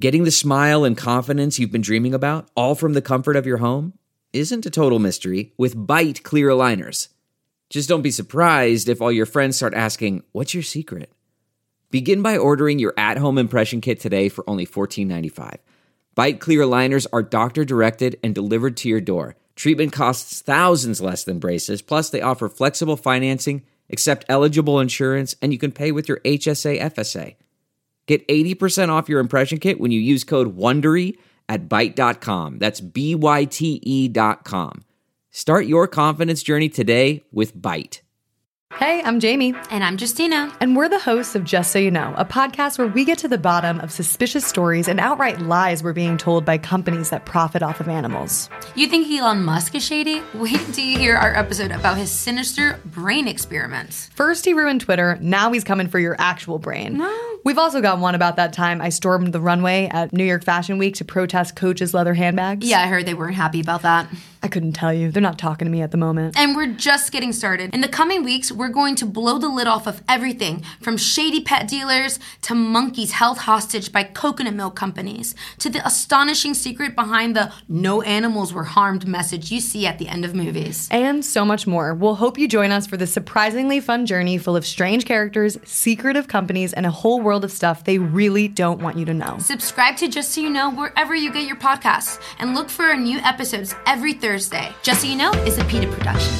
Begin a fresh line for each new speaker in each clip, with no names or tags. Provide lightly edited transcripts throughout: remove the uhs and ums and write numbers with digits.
Getting the smile and confidence you've been dreaming about, all from the comfort of your home, isn't a total mystery with Byte clear aligners. Just don't be surprised if all your friends start asking, "What's your secret?" Begin by ordering your at-home impression kit today for only $14.95. Byte clear aligners are doctor-directed and delivered to your door. Treatment costs thousands less than braces, plus they offer flexible financing, accept eligible insurance, and you can pay with your HSA FSA. Get 80% off your impression kit when you use code WONDERY at Byte.com. That's BYTE.com. Start your confidence journey today with Byte.
Hey, I'm Jamie.
And I'm Justina.
And we're the hosts of Just So You Know, a podcast where we get to the bottom of suspicious stories and outright lies we're being told by companies that profit off of animals.
You think Elon Musk is shady? Wait till you hear our episode about his sinister brain experiments.
First he ruined Twitter, now he's coming for your actual brain.
No.
We've also got one about that time I stormed the runway at New York Fashion Week to protest Coach's leather handbags.
Yeah, I heard they weren't happy about that.
I couldn't tell you. They're not talking to me at the moment.
And we're just getting started. In the coming weeks, we're going to blow the lid off of everything from shady pet dealers to monkeys held hostage by coconut milk companies to the astonishing secret behind the "no animals were harmed" message you see at the end of movies.
And so much more. We'll hope you join us for this surprisingly fun journey full of strange characters, secretive companies, and a whole world of stuff they really don't want you to know.
Subscribe to Just So You Know wherever you get your podcasts and look for our new episodes every Thursday. Just So You Know is a PETA production.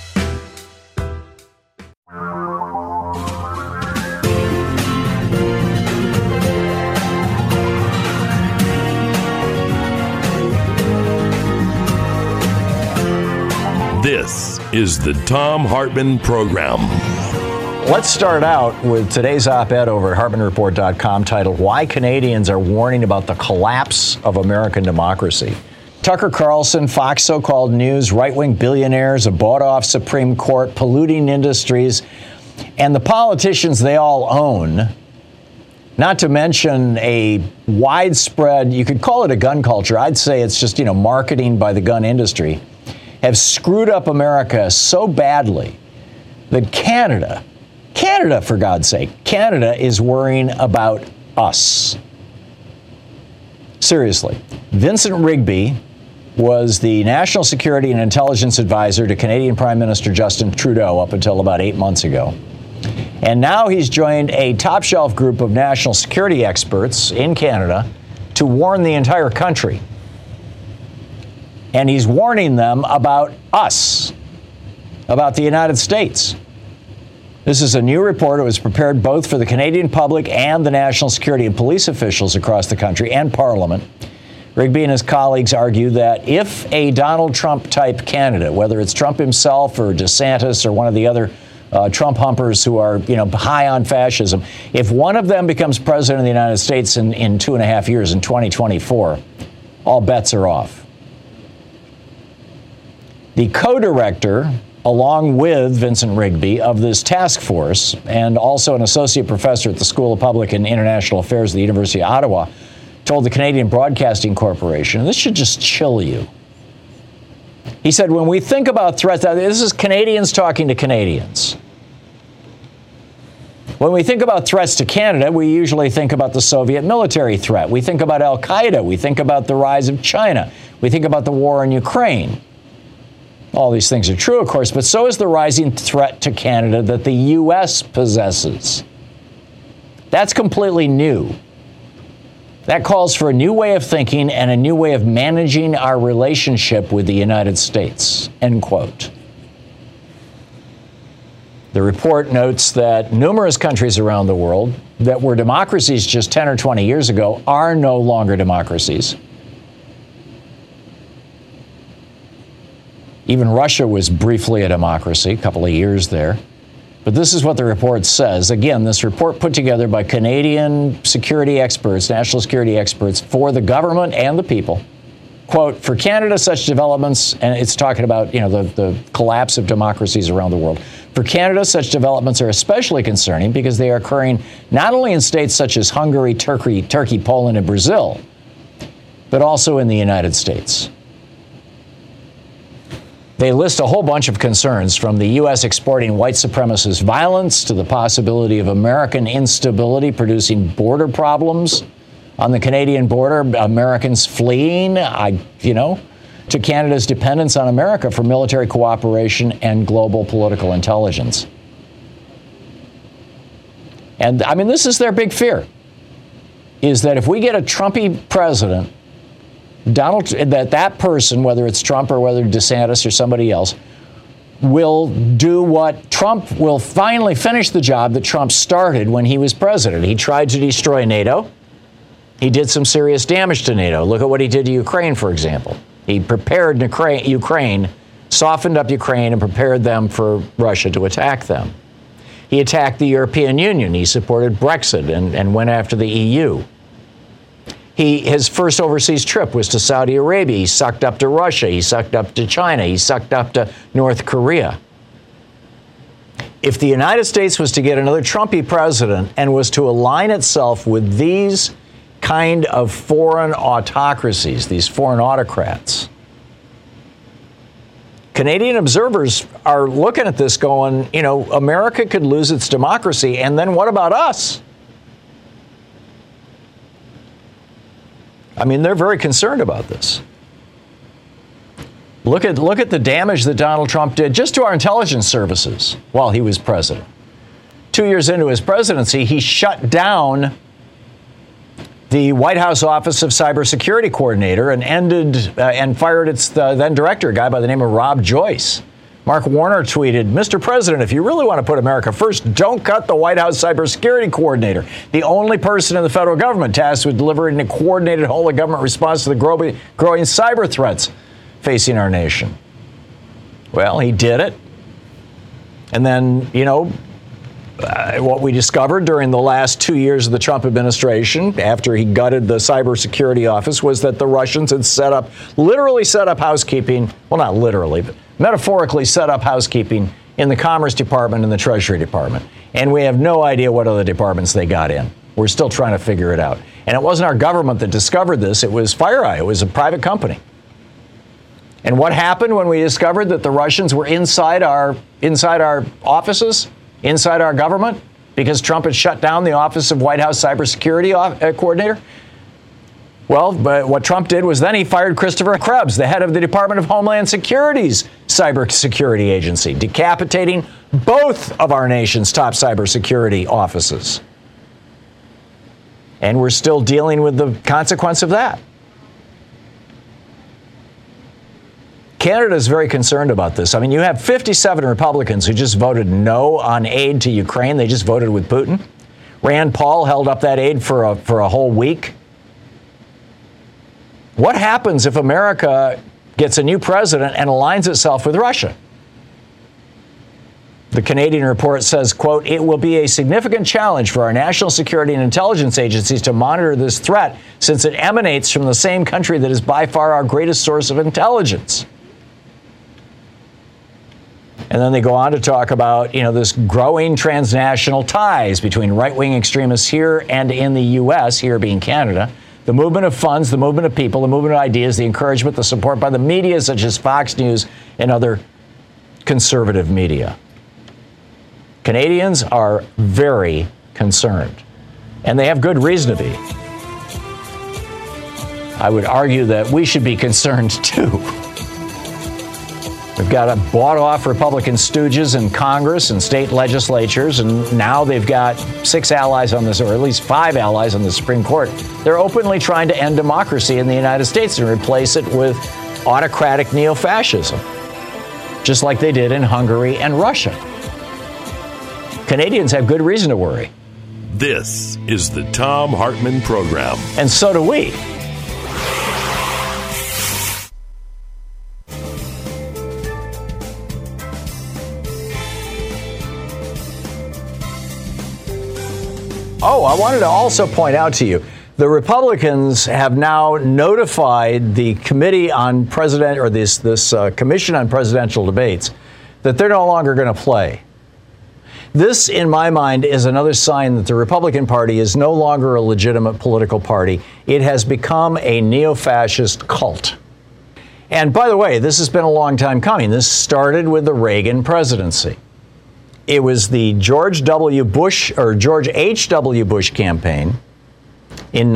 This is the Thom Hartmann Program.
Let's start out with today's op-ed over at HartmannReport.com titled, "Why Canadians Are Warning About the Collapse of American Democracy." Tucker Carlson, Fox so-called news, right-wing billionaires, a bought-off Supreme Court, polluting industries, and the politicians they all own, not to mention a widespread, you could call it a gun culture, I'd say it's just, marketing by the gun industry, have screwed up America so badly that Canada, for God's sake, Canada is worrying about us. Seriously. Vincent Rigby was the National Security and Intelligence Advisor to Canadian Prime Minister Justin Trudeau up until about 8 months ago. And now he's joined a top-shelf group of national security experts in Canada to warn the entire country. And he's warning them about us, about the United States. This is a new report. It was prepared both for the Canadian public and the national security and police officials across the country and Parliament. Rigby and his colleagues argue that if a Donald Trump-type candidate, whether it's Trump himself or DeSantis or one of the other Trump humpers who are, high on fascism, if one of them becomes president of the United States in 2.5 years, in 2024, all bets are off. The co-director, along with Vincent Rigby, of this task force, and also an associate professor at the School of Public and International Affairs at the University of Ottawa, told the Canadian Broadcasting Corporation, and this should just chill you. He said, when we think about threats, this is Canadians talking to Canadians. When we think about threats to Canada, we usually think about the Soviet military threat. We think about Al-Qaeda. We think about the rise of China. We think about the war in Ukraine. All these things are true, of course, but so is the rising threat to Canada that the U.S. possesses. That's completely new. That calls for a new way of thinking and a new way of managing our relationship with the United States, end quote. The report notes that numerous countries around the world that were democracies just 10 or 20 years ago are no longer democracies. Even Russia was briefly a democracy, a couple of years there. But this is what the report says. Again, this report put together by Canadian security experts, national security experts for the government and the people. Quote, for Canada, such developments, and it's talking about, the collapse of democracies around the world. For Canada, such developments are especially concerning because they are occurring not only in states such as Hungary, Turkey, Poland, and Brazil, but also in the United States. They list a whole bunch of concerns, from the U.S. exporting white supremacist violence to the possibility of American instability producing border problems, on the Canadian border, Americans fleeing, to Canada's dependence on America for military cooperation and global political intelligence. And I mean, this is their big fear, is that if we get a Trumpy president, that person, whether it's Trump or whether DeSantis or somebody else, will do what Trump will finally finish the job that Trump started when he was president. He tried to destroy NATO. He did some serious damage to NATO. Look at what he did to Ukraine, for example. He prepared Ukraine, softened up Ukraine, and prepared them for Russia to attack them. He attacked the European Union. He supported Brexit and went after the EU. His first overseas trip was to Saudi Arabia. He sucked up to Russia. He sucked up to China. He sucked up to North Korea. If the United States was to get another Trumpy president and was to align itself with these kind of foreign autocracies, these foreign autocrats, Canadian observers are looking at this going, America could lose its democracy, and then what about us? I mean, they're very concerned about this. Look at the damage that Donald Trump did just to our intelligence services while he was president. 2 years into his presidency, he shut down the White House Office of Cybersecurity Coordinator and fired its then director, a guy by the name of Rob Joyce. Mark Warner tweeted, "Mr. President, if you really want to put America first, don't cut the White House Cybersecurity Coordinator, the only person in the federal government tasked with delivering a coordinated whole-of-government response to the growing cyber threats facing our nation." Well, he did it. And then, what we discovered during the last 2 years of the Trump administration, after he gutted the cybersecurity office, was that the Russians had literally set up housekeeping, well, not literally, but metaphorically set up housekeeping in the Commerce Department and the Treasury Department. And we have no idea what other departments they got in. We're still trying to figure it out. And it wasn't our government that discovered this. It was FireEye. It was a private company. And what happened when we discovered that the Russians were inside our offices, inside our government, because Trump had shut down the Office of White House Cybersecurity Coordinator? Well, but what Trump did was then he fired Christopher Krebs, the head of the Department of Homeland Security's cybersecurity agency, decapitating both of our nation's top cybersecurity offices. And we're still dealing with the consequence of that. Canada is very concerned about this. I mean, you have 57 Republicans who just voted no on aid to Ukraine. They just voted with Putin. Rand Paul held up that aid for a whole week. What happens if America gets a new president and aligns itself with Russia? The Canadian report says, quote, "It will be a significant challenge for our national security and intelligence agencies to monitor this threat since it emanates from the same country that is by far our greatest source of intelligence." And then they go on to talk about, this growing transnational ties between right-wing extremists here and in the U.S., here being Canada, the movement of funds, the movement of people, the movement of ideas, the encouragement, the support by the media such as Fox News and other conservative media. Canadians are very concerned, and they have good reason to be. I would argue that we should be concerned too. We've got bought-off Republican stooges in Congress and state legislatures, and now they've got 6 allies on this, or at least 5 allies on the Supreme Court. They're openly trying to end democracy in the United States and replace it with autocratic neo-fascism, just like they did in Hungary and Russia. Canadians have good reason to worry.
This is the Thom Hartmann Program.
And so do we. Oh, I wanted to also point out to you, the Republicans have now notified the Committee on President, or this Commission on Presidential Debates, that they're no longer going to play. This, in my mind, is another sign that the Republican Party is no longer a legitimate political party. It has become a neo-fascist cult. And by the way, this has been a long time coming. This started with the Reagan presidency. It was the George H.W. Bush campaign in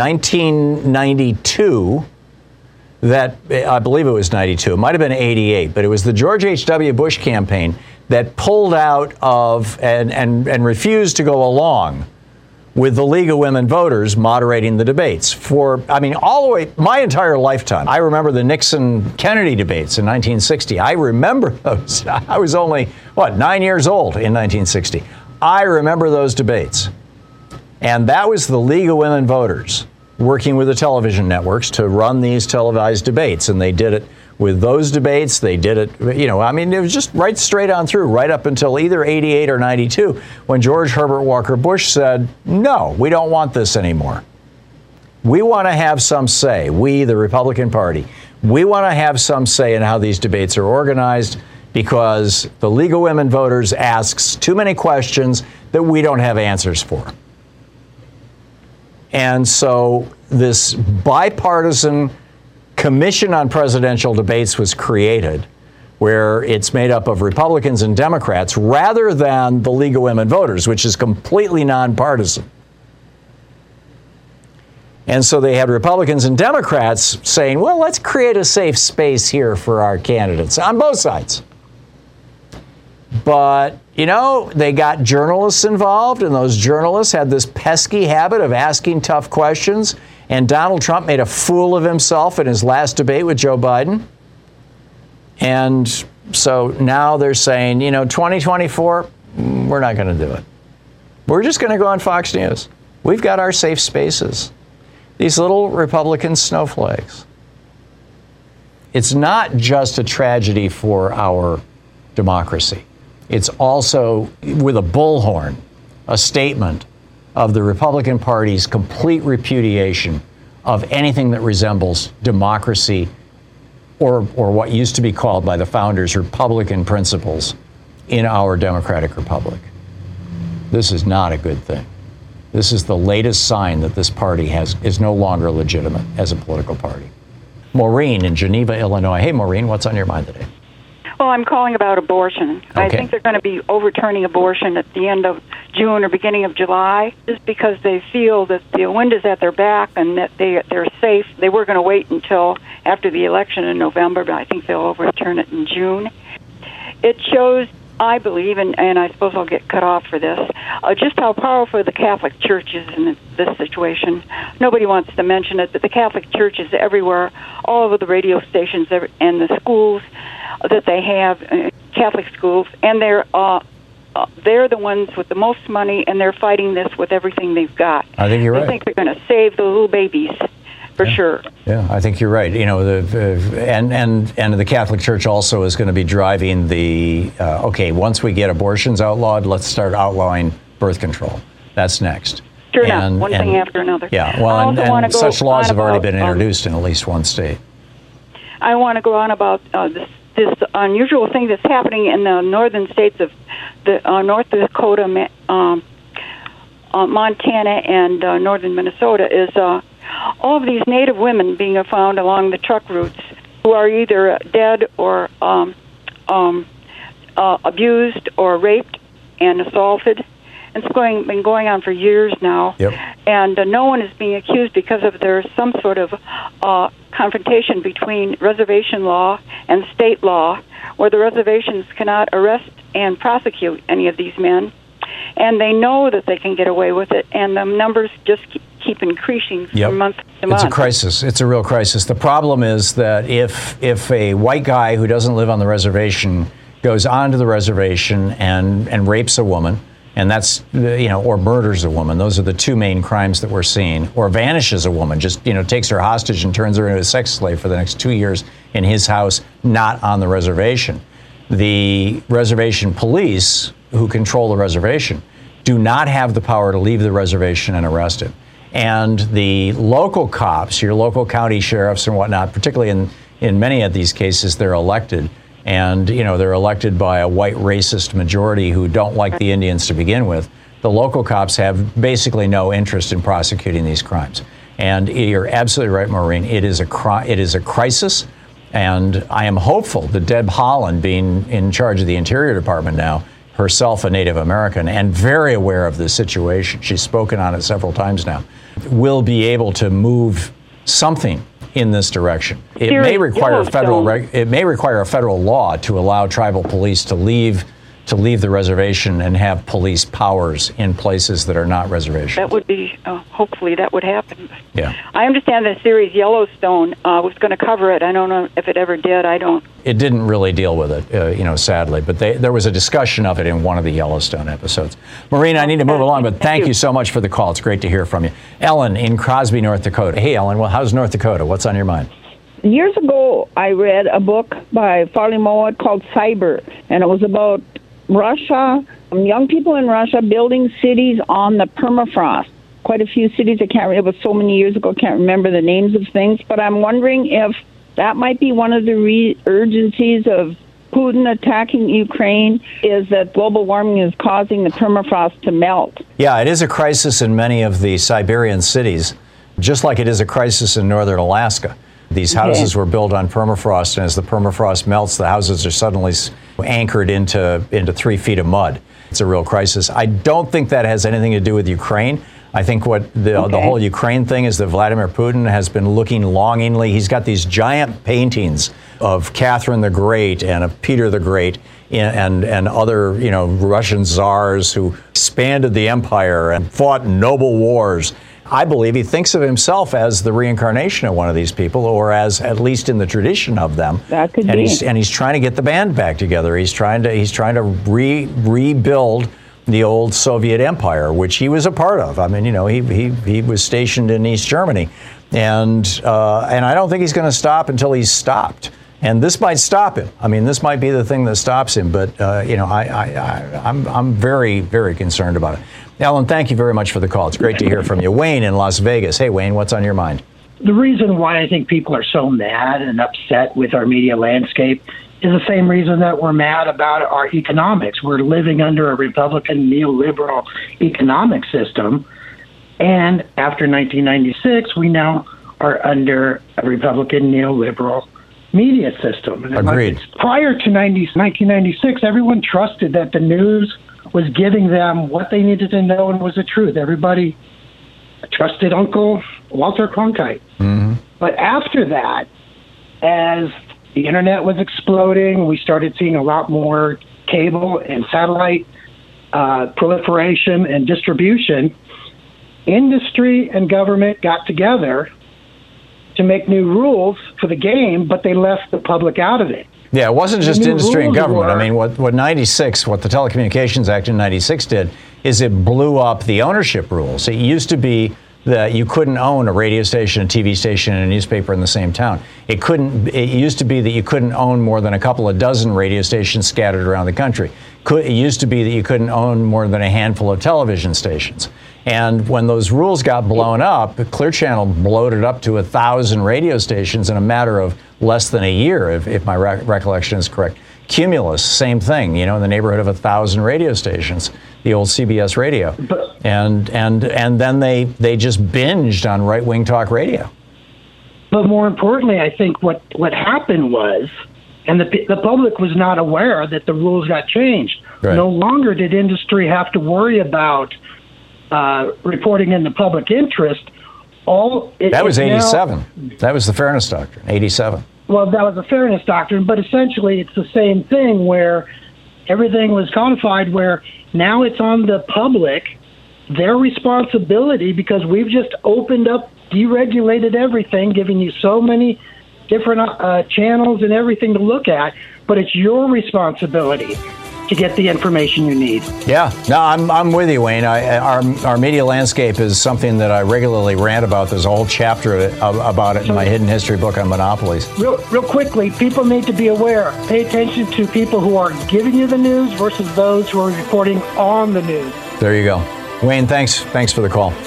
1992, that I believe it was 92, it might have been 88, but it was the George H.W. Bush campaign that pulled out of and refused to go along with the League of Women Voters moderating the debates all the way, my entire lifetime. I remember the Nixon-Kennedy debates in 1960. I remember those. I was only, 9 years old in 1960. I remember those debates. And that was the League of Women Voters working with the television networks to run these televised debates. And they did it with those debates. They did it, it was just right straight on through, right up until either 88 or 92, when George Herbert Walker Bush said, no, we don't want this anymore. We want to have some say, we, the Republican Party, we want to have some say in how these debates are organized because the League of Women Voters asks too many questions that we don't have answers for. And so this bipartisan Commission on Presidential Debates was created, where it's made up of Republicans and Democrats rather than the League of Women Voters, which is completely nonpartisan. And so they had Republicans and Democrats saying, well, let's create a safe space here for our candidates on both sides. But, they got journalists involved, and those journalists had this pesky habit of asking tough questions. And Donald Trump made a fool of himself in his last debate with Joe Biden. And so now they're saying, 2024, we're not going to do it. We're just going to go on Fox News. We've got our safe spaces. These little Republican snowflakes. It's not just a tragedy for our democracy. It's also, with a bullhorn, a statement of the Republican Party's complete repudiation of anything that resembles democracy or what used to be called by the founders Republican principles in our democratic republic. This is not a good thing. This is the latest sign that this party is no longer legitimate as a political party. Maureen in Geneva, Illinois. Hey, Maureen, what's on your mind today?
Well, I'm calling about abortion. Okay. I think they're going to be overturning abortion at the end of June or beginning of July, just because they feel that the wind is at their back and that they're safe. They were going to wait until after the election in November, but I think they'll overturn it in June. It shows, I believe, and I suppose I'll get cut off for this, just how powerful the Catholic Church is in this situation. Nobody wants to mention it, but the Catholic Church is everywhere, all over the radio stations and the schools that they have, Catholic schools, and they're the ones with the most money, and they're fighting this with everything they've got.
I think you're right.
I think they're going to save the little babies. For sure. Yeah,
I think you're right. And the Catholic Church also is going to be driving the once we get abortions outlawed, let's start outlawing birth control. That's next.
Sure enough, one thing after another.
Yeah, well, and such laws have already been introduced in at least one state.
I want to go on about this unusual thing that's happening in the northern states of the North Dakota, Montana, and northern Minnesota is all of these Native women being found along the truck routes who are either dead or abused or raped and assaulted. It's been going on for years now. Yep. And no one is being accused because of there's some sort of confrontation between reservation law and state law, where the reservations cannot arrest and prosecute any of these men. And they know that they can get away with it, and the numbers just keep increasing from month to month.
It's a crisis. It's a real crisis. The problem is that if a white guy who doesn't live on the reservation goes onto the reservation and rapes a woman, and that's, or murders a woman, those are the two main crimes that we're seeing, or vanishes a woman, just, takes her hostage and turns her into a sex slave for the next 2 years in his house, not on the reservation. The reservation police, who control the reservation, do not have the power to leave the reservation and arrest him. And the local cops, your local county sheriffs and whatnot, particularly in many of these cases, they're elected. And, they're elected by a white racist majority who don't like the Indians to begin with. The local cops have basically no interest in prosecuting these crimes. And you're absolutely right, Maureen. It is a crisis. And I am hopeful that Deb Haaland, being in charge of the Interior Department now, herself a Native American and very aware of the situation, she's spoken on it several times now, will be able to move something in this direction. It may require a federal law to allow tribal police to leave the reservation and have police powers in places that are not reservations.
That would be, hopefully that would happen.
Yeah.
I understand the series Yellowstone was going to cover it. I don't know if it ever did.
It didn't really deal with it, sadly, but there was a discussion of it in one of the Yellowstone episodes. Maureen, I need to move along, but thank you so much for the call. It's great to hear from you. Ellen in Crosby, North Dakota. Hey, Ellen, well, how's North Dakota? What's on your mind?
Years ago, I read a book by Farley Mowat called Cyber, and it was about Russia, young people in Russia building cities on the permafrost. Quite a few cities, it was so many years ago, can't remember the names of things, but I'm wondering if that might be one of the urgencies of Putin attacking Ukraine, is that global warming is causing the permafrost to melt.
Yeah, it is a crisis in many of the Siberian cities, just like it is a crisis in northern Alaska. These houses were built on permafrost, and as the permafrost melts, the houses are suddenly anchored into 3 feet of mud. It's a real crisis. I don't think that has anything to do with Ukraine. I think what the whole Ukraine thing is that Vladimir Putin has been looking longingly. He's got these giant paintings of Catherine the Great and of Peter the Great and other, Russian czars who expanded the empire and fought noble wars. I believe he thinks of himself as the reincarnation of one of these people, or as at least in the tradition of them.
That could be.
He's trying to get the band back together. He's trying to rebuild the old Soviet Empire, which he was a part of. I mean, he was stationed in East Germany, and I don't think he's going to stop until he's stopped. And this might stop him. I mean, this might be the thing that stops him. But I'm very, very concerned about it. Ellen, thank you very much for the call. It's great to hear from you. Wayne in Las Vegas. Hey, Wayne, what's on your mind?
The reason why I think people are so mad and upset with our media landscape is the same reason that we're mad about our economics. We're living under a Republican neoliberal economic system. And after 1996, we now are under a Republican neoliberal media system. And
agreed.
Prior to 1996, everyone trusted that the news was giving them what they needed to know and was the truth. Everybody trusted Uncle Walter Cronkite. Mm-hmm. But after that, as the internet was exploding, we started seeing a lot more cable and satellite proliferation and distribution. Industry and government got together to make new rules for the game, but they left the public out of it.
Yeah, it wasn't just industry and government. I mean, what the Telecommunications Act in 96 did is it blew up the ownership rules. It used to be that you couldn't own a radio station, a TV station, and a newspaper in the same town. It used to be that you couldn't own more than a couple of dozen radio stations scattered around the country. It used to be that you couldn't own more than a handful of television stations. And when those rules got blown up, Clear Channel bloated up to 1,000 radio stations in a matter of less than a year, if my recollection is correct. Cumulus, same thing, in the neighborhood of 1,000 radio stations, the old CBS radio. And then they just binged on right-wing talk radio.
But more importantly, I think what happened was, and the public was not aware that the rules got changed. Right. No longer did industry have to worry about reporting in the public interest.
That was 87. That was the Fairness Doctrine, 87.
Well, that was the Fairness Doctrine, but essentially it's the same thing where everything was codified, where now it's on the public, their responsibility, because we've just opened up, deregulated everything, giving you so many different channels and everything to look at, but it's your responsibility to get the information you need.
Yeah, no, I'm with you, Wayne. Our media landscape is something that I regularly rant about. There's a whole chapter about it in my hidden history book on monopolies.
Real quickly, people need to be aware. Pay attention to people who are giving you the news versus those who are reporting on the news.
There you go. Wayne, thanks for the call.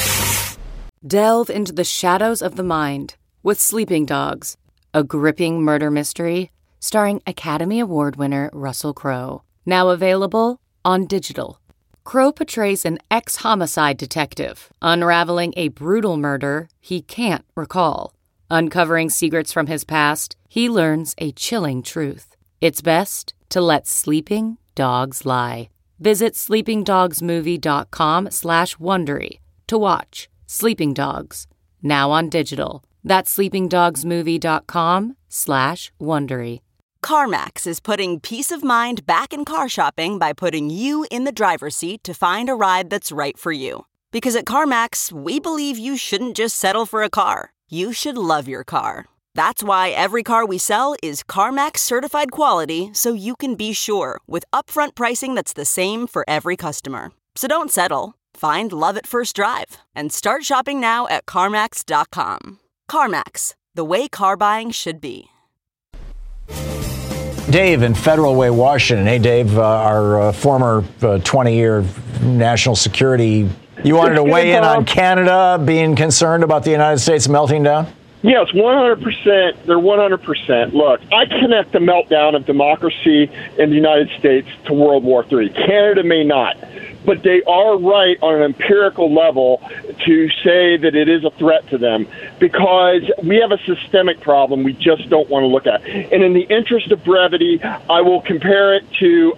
Delve into the shadows of the mind with Sleeping Dogs, a gripping murder mystery starring Academy Award winner Russell Crowe. Now available on digital. Crowe portrays an ex-homicide detective unraveling a brutal murder he can't recall. Uncovering secrets from his past, he learns a chilling truth. It's best to let sleeping dogs lie. Visit sleepingdogsmovie.com/Wondery to watch Sleeping Dogs, now on digital. That's sleepingdogsmovie.com/Wondery.
CarMax is putting peace of mind back in car shopping by putting you in the driver's seat to find a ride that's right for you. Because at CarMax, we believe you shouldn't just settle for a car. You should love your car. That's why every car we sell is CarMax certified quality, so you can be sure with upfront pricing that's the same for every customer. So don't settle. Find love at first drive and start shopping now at CarMax.com. CarMax, the way car buying should be.
Dave in Federal Way, Washington. Hey, Dave, our former 20-year national security. You wanted to weigh in on Canada being concerned about the United States melting down?
Yes, 100%. They're 100%. Look, I connect the meltdown of democracy in the United States to World War III. Canada may not, but they are right on an empirical level to say that it is a threat to them because we have a systemic problem we just don't want to look at. And in the interest of brevity, I will compare it to,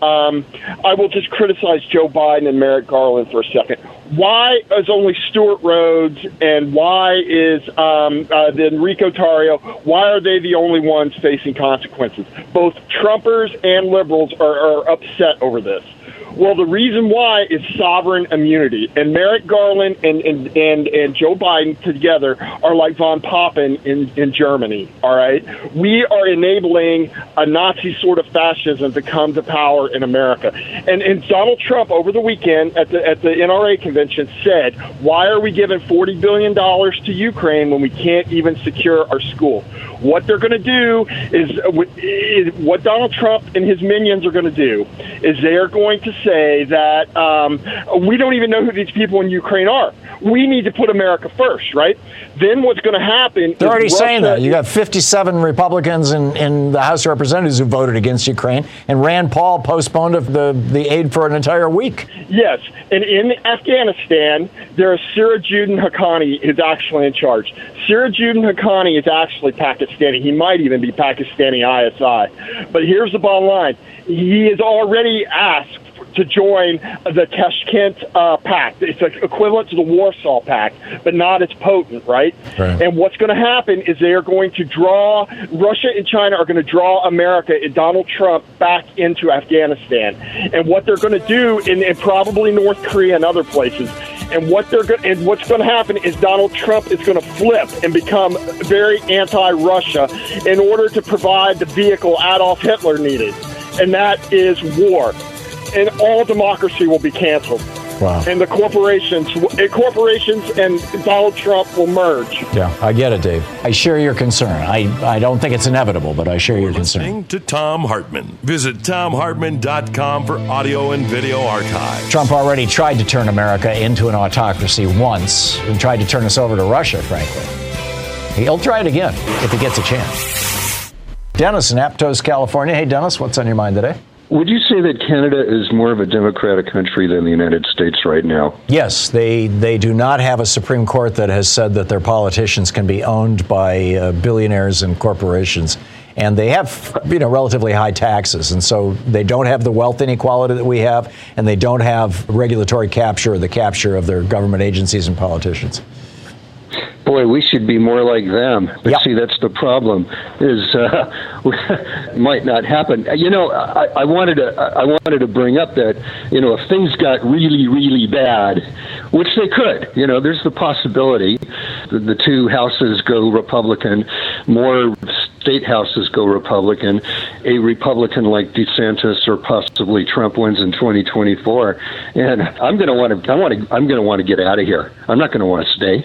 I will just criticize Joe Biden and Merrick Garland for a second. Why is only Stuart Rhodes and why is the Enrico Tarrio, why are they the only ones facing consequences? Both Trumpers and liberals are upset over this. Well, the reason why is sovereign immunity. And Merrick Garland and Joe Biden together are like von Papen in Germany, all right? We are enabling a Nazi sort of fascism to come to power in America. And Donald Trump over the weekend at the NRA convention said, why are we giving $40 billion to Ukraine when we can't even secure our school? What they're going to do is what Donald Trump and his minions are going to do is they are going to say that we don't even know who these people in Ukraine are. We need to put America first, right? Then what's going to happen?
They're already saying that. You got 57 Republicans in the House of Representatives who voted against Ukraine, and Rand Paul postponed the aid for an entire week.
Yes, and in Afghanistan, there is Sirajuddin Haqqani is actually in charge. Sirajuddin Haqqani is actually Pakistani. He might even be Pakistani ISI. But here's the bottom line. He has already asked to join the Tashkent Pact. It's equivalent to the Warsaw Pact, but not as potent, right? And what's going to happen is they are going to draw, Russia and China are going to draw America and Donald Trump back into Afghanistan. And what they're going to do, in probably North Korea and other places, and what's going to happen is Donald Trump is going to flip and become very anti-Russia in order to provide the vehicle Adolf Hitler needed, and that is war. And all democracy will be canceled.
Wow.
And the corporations and Donald Trump will merge.
Yeah, I get it, Dave. I share your concern. I don't think it's inevitable, but I share your concern.
Listening to Thom Hartmann. Visit ThomHartmann.com for audio and video archives.
Trump already tried to turn America into an autocracy once and tried to turn us over to Russia, frankly. He'll try it again if he gets a chance. Dennis in Aptos, California. Hey, Dennis, what's on your mind today?
Would you say that Canada is more of a democratic country than the United States right now?
Yes, they do not have a Supreme Court that has said that their politicians can be owned by billionaires and corporations. And they have, relatively high taxes. And so they don't have the wealth inequality that we have, and they don't have regulatory capture or the capture of their government agencies and politicians.
Boy, we should be more like them. But see, that's the problem. Is might not happen. I wanted to bring up that if things got really, really bad, which they could. There's the possibility the two houses go Republican, more state houses go Republican. A Republican like DeSantis or possibly Trump wins in 2024, and I'm going to want to get out of here. I'm not going to want to stay.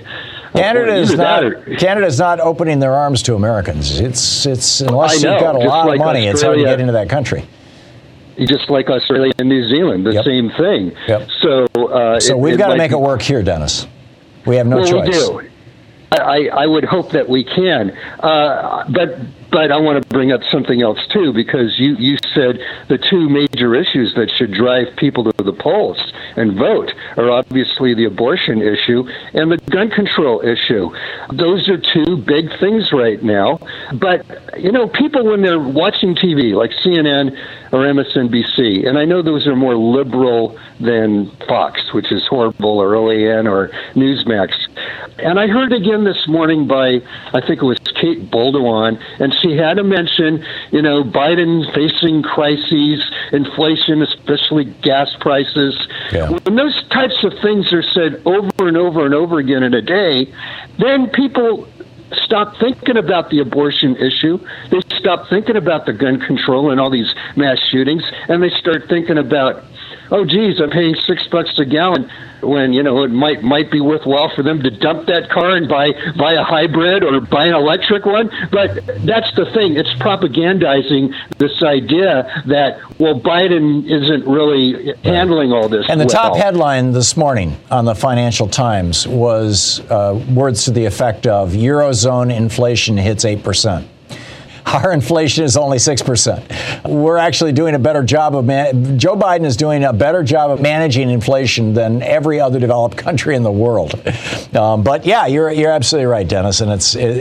Canada's not opening their arms to Americans. It's unless you've got a lot of money, it's hard to get into that country.
Just like Australia and New Zealand, the same thing.
Yep.
So
we've got to make it work here, Dennis. We have no choice.
We do. I would hope that we can. But But I want to bring up something else, too, because you said the two major issues that should drive people to the polls and vote are obviously the abortion issue and the gun control issue. Those are two big things right now. But, people, when they're watching TV, like CNN or MSNBC, and I know those are more liberal than Fox, which is horrible, or OAN or Newsmax. And I heard again this morning by, I think it was Kate Bolduan, and she had to mention, Biden facing crises, inflation, especially gas prices. Yeah. When those types of things are said over and over and over again in a day, then people stop thinking about the abortion issue. They stop thinking about the gun control and all these mass shootings, and they start thinking about, oh, geez, I'm paying $6 a gallon when, it might be worthwhile for them to dump that car and buy a hybrid or buy an electric one. But that's the thing. It's propagandizing this idea that, Biden isn't really handling all this.
And the top headline this morning on the Financial Times was words to the effect of Eurozone inflation hits 8%. Our inflation is only 6%. We're actually doing a better job of Joe Biden is doing a better job of managing inflation than every other developed country in the world. But yeah, you're absolutely right, Dennis, and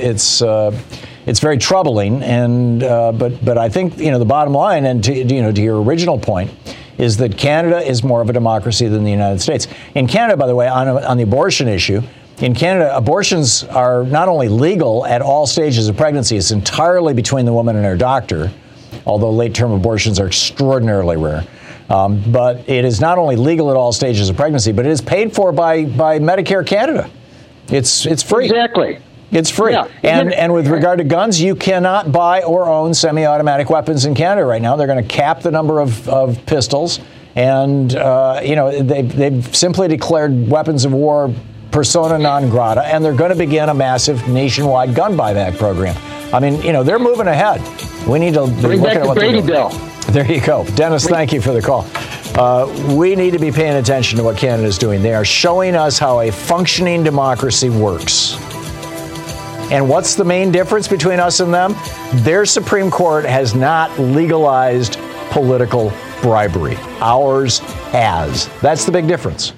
it's very troubling. And but I think the bottom line, and to your original point, is that Canada is more of a democracy than the United States. In Canada, by the way, on the abortion issue. In Canada, abortions are not only legal at all stages of pregnancy, it's entirely between the woman and her doctor, although late-term abortions are extraordinarily rare. But it is not only legal at all stages of pregnancy, but it is paid for by Medicare Canada. It's free.
Exactly.
It's free. Yeah. And with regard to guns, you cannot buy or own semi-automatic weapons in Canada right now. They're going to cap the number of pistols. And, they've simply declared weapons of war persona non grata, and they're going to begin a massive nationwide gun buyback program. I mean, they're moving ahead. We need to
bring back the Brady bill.
There you go. Dennis, thank you for the call. We need to be paying attention to what Canada's doing. They are showing us how a functioning democracy works. And what's the main difference between us and them? Their Supreme Court has not legalized political bribery. Ours has. That's the big difference.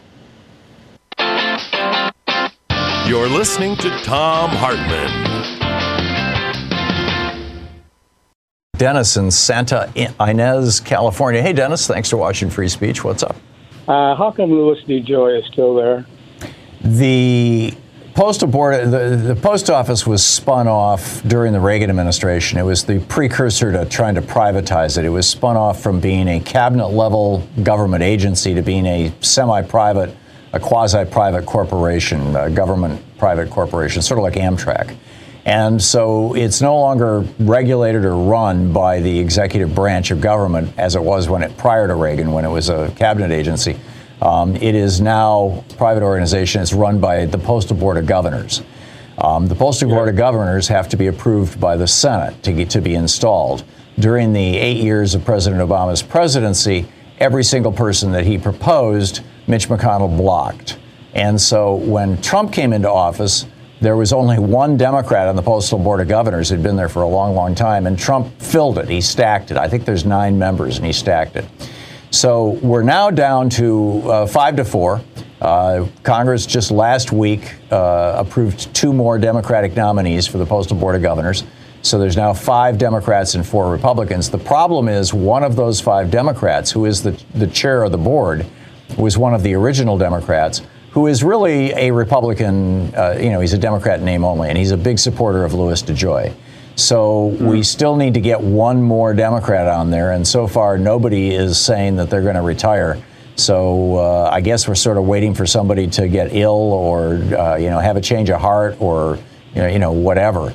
You're listening to Thom Hartmann.
Dennis in Santa Ynez, California. Hey, Dennis, thanks for watching Free Speech. What's up?
How come Louis DeJoy is still there?
The Postal Board, the post office was spun off during the Reagan administration. It was the precursor to trying to privatize it. It was spun off from being a cabinet-level government agency to being a semi-private, a quasi-private corporation, a government-private corporation, sort of like Amtrak. And so it's no longer regulated or run by the executive branch of government as it was prior to Reagan, when it was a cabinet agency. It is now a private organization. It's run by the Postal Board of Governors. The Postal Board of Governors have to be approved by the Senate to be installed. During the 8 years of President Obama's presidency, every single person that he proposed, Mitch McConnell blocked. And so when Trump came into office, there was only one Democrat on the Postal Board of Governors who'd been there for a long, long time, and Trump filled it. He stacked it. I think there's 9 members, and he stacked it. So we're now down to 5-4. Congress just last week approved 2 more Democratic nominees for the Postal Board of Governors. So there's now 5 Democrats and 4 Republicans. The problem is one of those 5 Democrats, who is the chair of the board, was one of the original Democrats, who is really a Republican. He's a Democrat in name only, and he's a big supporter of Louis DeJoy. So we still need to get one more Democrat on there, and so far nobody is saying that they're going to retire. So I guess we're sort of waiting for somebody to get ill or have a change of heart or whatever.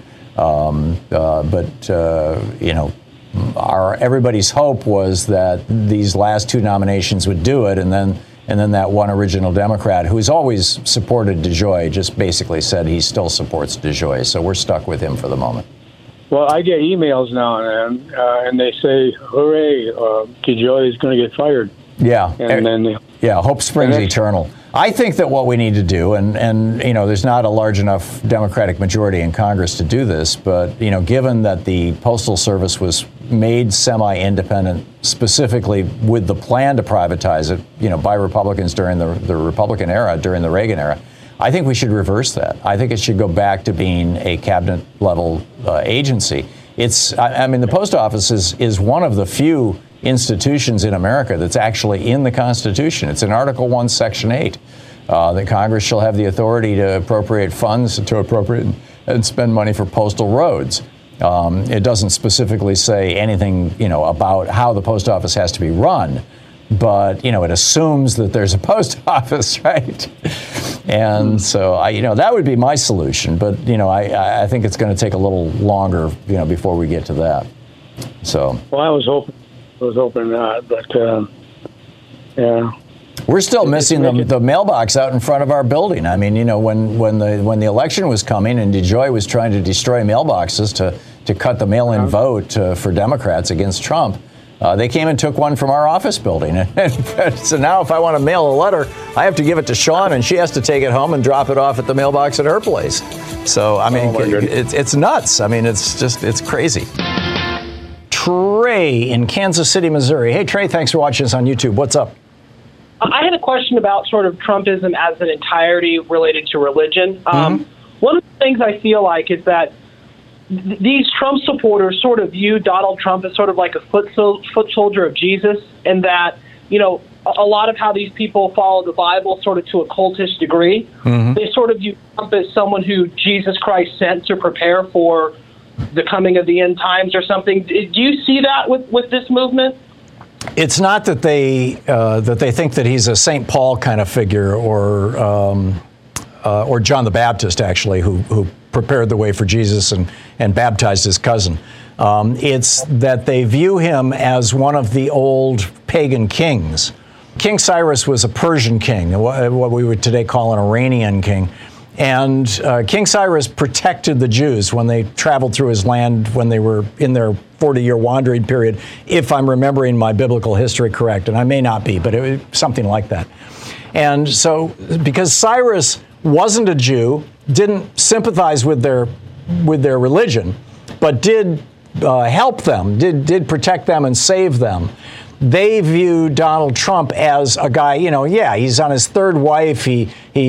Everybody's hope was that these last 2 nominations would do it, and then that one original Democrat, who's always supported DeJoy, just basically said he still supports DeJoy. So we're stuck with him for the moment.
Well, I get emails now and then, and they say, "Hooray, DeJoy is going to get fired."
Yeah,
and then
hope springs eternal. I think that what we need to do, and there's not a large enough Democratic majority in Congress to do this, but, given that the Postal Service was made semi-independent specifically with the plan to privatize it, by Republicans during the Republican era, during the Reagan era, I think we should reverse that. I think it should go back to being a cabinet-level agency. The post office is one of the few institutions in America that's actually in the Constitution. It's in Article 1, Section 8, that Congress shall have the authority to appropriate funds to appropriate and spend money for postal roads. It doesn't specifically say anything, about how the post office has to be run, but, it assumes that there's a post office, right? And so, that would be my solution. But, I think it's going to take a little longer, before we get to that. So.
Well, I was hoping not, but yeah.
We're still missing the mailbox out in front of our building. I mean, when the election was coming and DeJoy was trying to destroy mailboxes to cut the mail-in vote for Democrats against Trump, they came and took one from our office building. So now if I want to mail a letter, I have to give it to Sean, and she has to take it home and drop it off at the mailbox at her place. So, it's nuts. It's crazy. Trey in Kansas City, Missouri. Hey, Trey, thanks for watching us on YouTube. What's up?
I had a question about sort of Trumpism as an entirety related to religion. One of the things I feel like is that these Trump supporters sort of view Donald Trump as sort of like a foot soldier of Jesus, and that, a lot of how these people follow the Bible sort of to a cultish degree. They sort of view Trump as someone who Jesus Christ sent to prepare for the coming of the end times or something. Do you see that with this movement?
It's not that they think that he's a St. Paul kind of figure or John the Baptist, actually, who prepared the way for Jesus and baptized his cousin. It's that they view him as one of the old pagan kings. King Cyrus was a Persian king, what we would today call an Iranian king. And King Cyrus protected the Jews when they traveled through his land when they were in their 40-year wandering period, if I'm remembering my biblical history correct, and I may not be, but it was something like that. And so, because Cyrus wasn't a Jew, didn't sympathize with their religion, but did help them, did protect them and save them, they view Donald Trump as a guy, he's on his third wife. He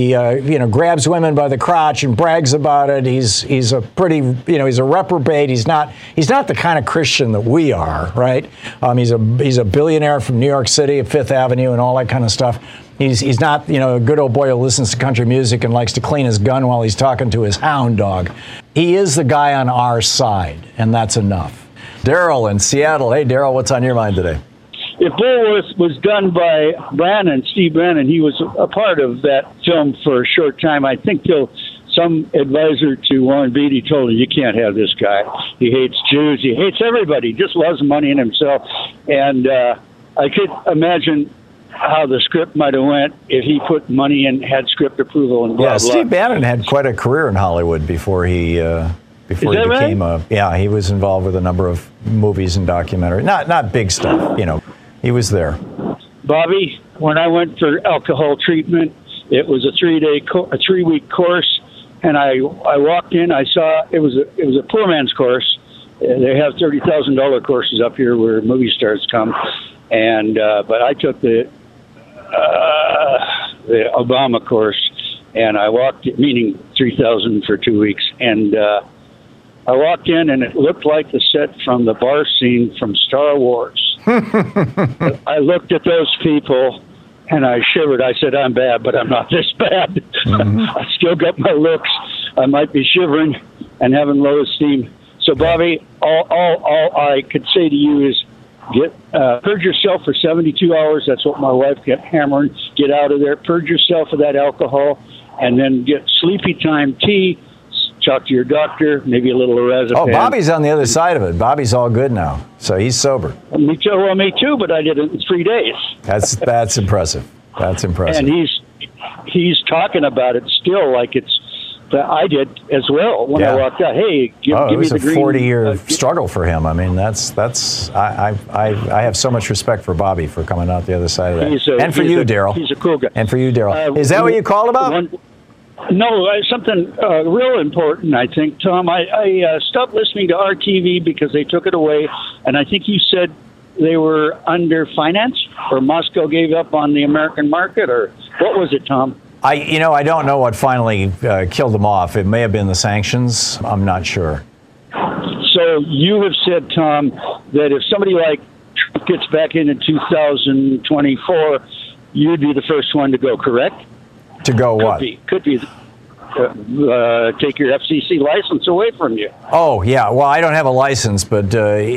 grabs women by the crotch and brags about it. He's a pretty, he's a reprobate. He's not the kind of Christian that we are, right? He's a billionaire from New York City at Fifth Avenue and all that kind of stuff. He's not, a good old boy who listens to country music and likes to clean his gun while he's talking to his hound dog. He is the guy on our side, and that's enough. Daryl in Seattle. Hey, Daryl, what's on your mind today?
If Bullworth was done by Steve Bannon, he was a part of that film for a short time. I think some advisor to Warren Beatty told him, you can't have this guy. He hates Jews. He hates everybody. He just loves money and himself. And I could imagine how the script might have went if he put money in, had script approval, and blah, blah.
Steve Bannon had quite a career in Hollywood before he became right? He was involved with a number of movies and documentaries. Not big stuff, He was there.
Bobby, when I went for alcohol treatment, it was a 3-week course, and I walked in. I saw it was a poor man's course. They have $30,000 courses up here where movie stars come, and but I took the Obama course, and I walked, meaning $3,000 for 2 weeks, and I walked in, and it looked like the set from the bar scene from Star Wars. I looked at those people, and I shivered. I said, I'm bad, but I'm not this bad. I still got my looks. I might be shivering and having low esteem. So, Bobby, all I could say to you is purge yourself for 72 hours. That's what my wife kept hammering. Get out of there. Purge yourself of that alcohol, and then get sleepy time tea. Talk to your doctor, maybe a little lorazepam.
Oh, Bobby's on the other side of it. Bobby's all good now, so he's sober.
Me too. Well, me too, but I did it in 3 days.
That's impressive. That's impressive.
And he's talking about it still like it's I did as well when I walked out. Hey, give
it
me
was
the
a
green.
40-year struggle for him. I mean, I have so much respect for Bobby for coming out the other side of that. And for you, Daryl.
He's a cool guy.
And for you, Daryl. Is that what you called about?
No, something real important, I think, Tom. I stopped listening to RTV because they took it away, and I think you said they were underfinanced, or Moscow gave up on the American market, or what was it, Tom?
I don't know what finally killed them off. It may have been the sanctions. I'm not sure.
So you have said, Tom, that if somebody like Trump gets back in 2024, you'd be the first one to go, correct?
To go what?
Could be. Take your FCC license away from you.
Oh yeah, well I don't have a license, but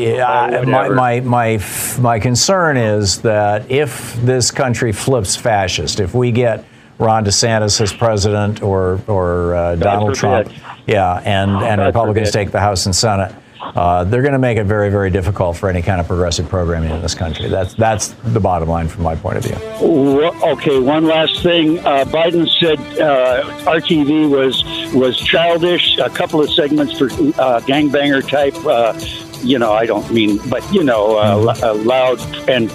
my concern is that if this country flips fascist, if we get Ron DeSantis as president or Donald Trump, and Republicans take the House and Senate, they're going to make it very, very difficult for any kind of progressive programming in this country. That's the bottom line from my point of view.
Okay, one last thing. Biden said RTV was childish. A couple of segments for gangbanger type. I don't mean, but loud and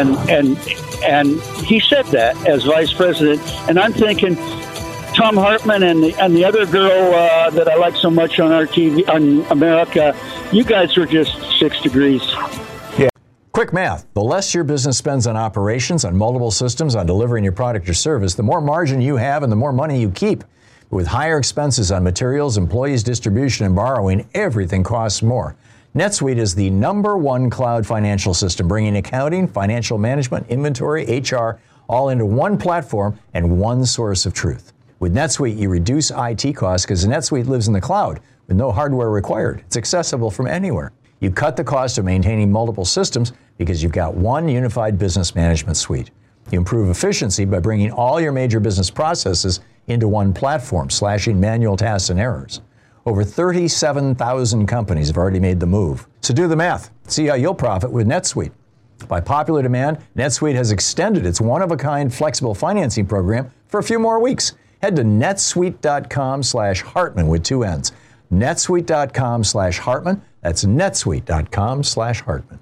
he said that as vice president, and I'm thinking, Tom Hartman and the other girl that I like so much on RTV, on America, you guys were just 6 degrees.
Yeah. Quick math. The less your business spends on operations, on multiple systems, on delivering your product or service, the more margin you have and the more money you keep. With higher expenses on materials, employees, distribution, and borrowing, everything costs more. NetSuite is the #1 cloud financial system, bringing accounting, financial management, inventory, HR, all into one platform and one source of truth. With NetSuite, you reduce IT costs because NetSuite lives in the cloud with no hardware required. It's accessible from anywhere. You cut the cost of maintaining multiple systems because you've got one unified business management suite. You improve efficiency by bringing all your major business processes into one platform, slashing manual tasks and errors. Over 37,000 companies have already made the move. So do the math. See how you'll profit with NetSuite. By popular demand, NetSuite has extended its one-of-a-kind flexible financing program for a few more weeks. Head to netsuite.com/Hartman with 2 N's. netsuite.com/Hartman. That's netsuite.com/Hartman.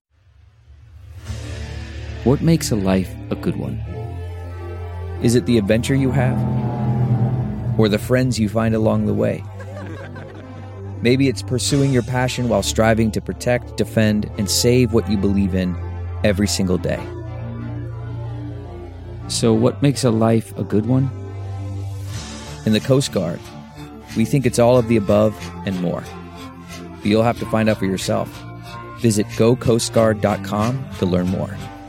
What makes a life a good one? Is it the adventure you have? Or the friends you find along the way? Maybe it's pursuing your passion while striving to protect, defend, and save what you believe in every single day. So what makes a life a good one? In the Coast Guard, we think it's all of the above and more. But you'll have to find out for yourself. Visit gocoastguard.com to learn more.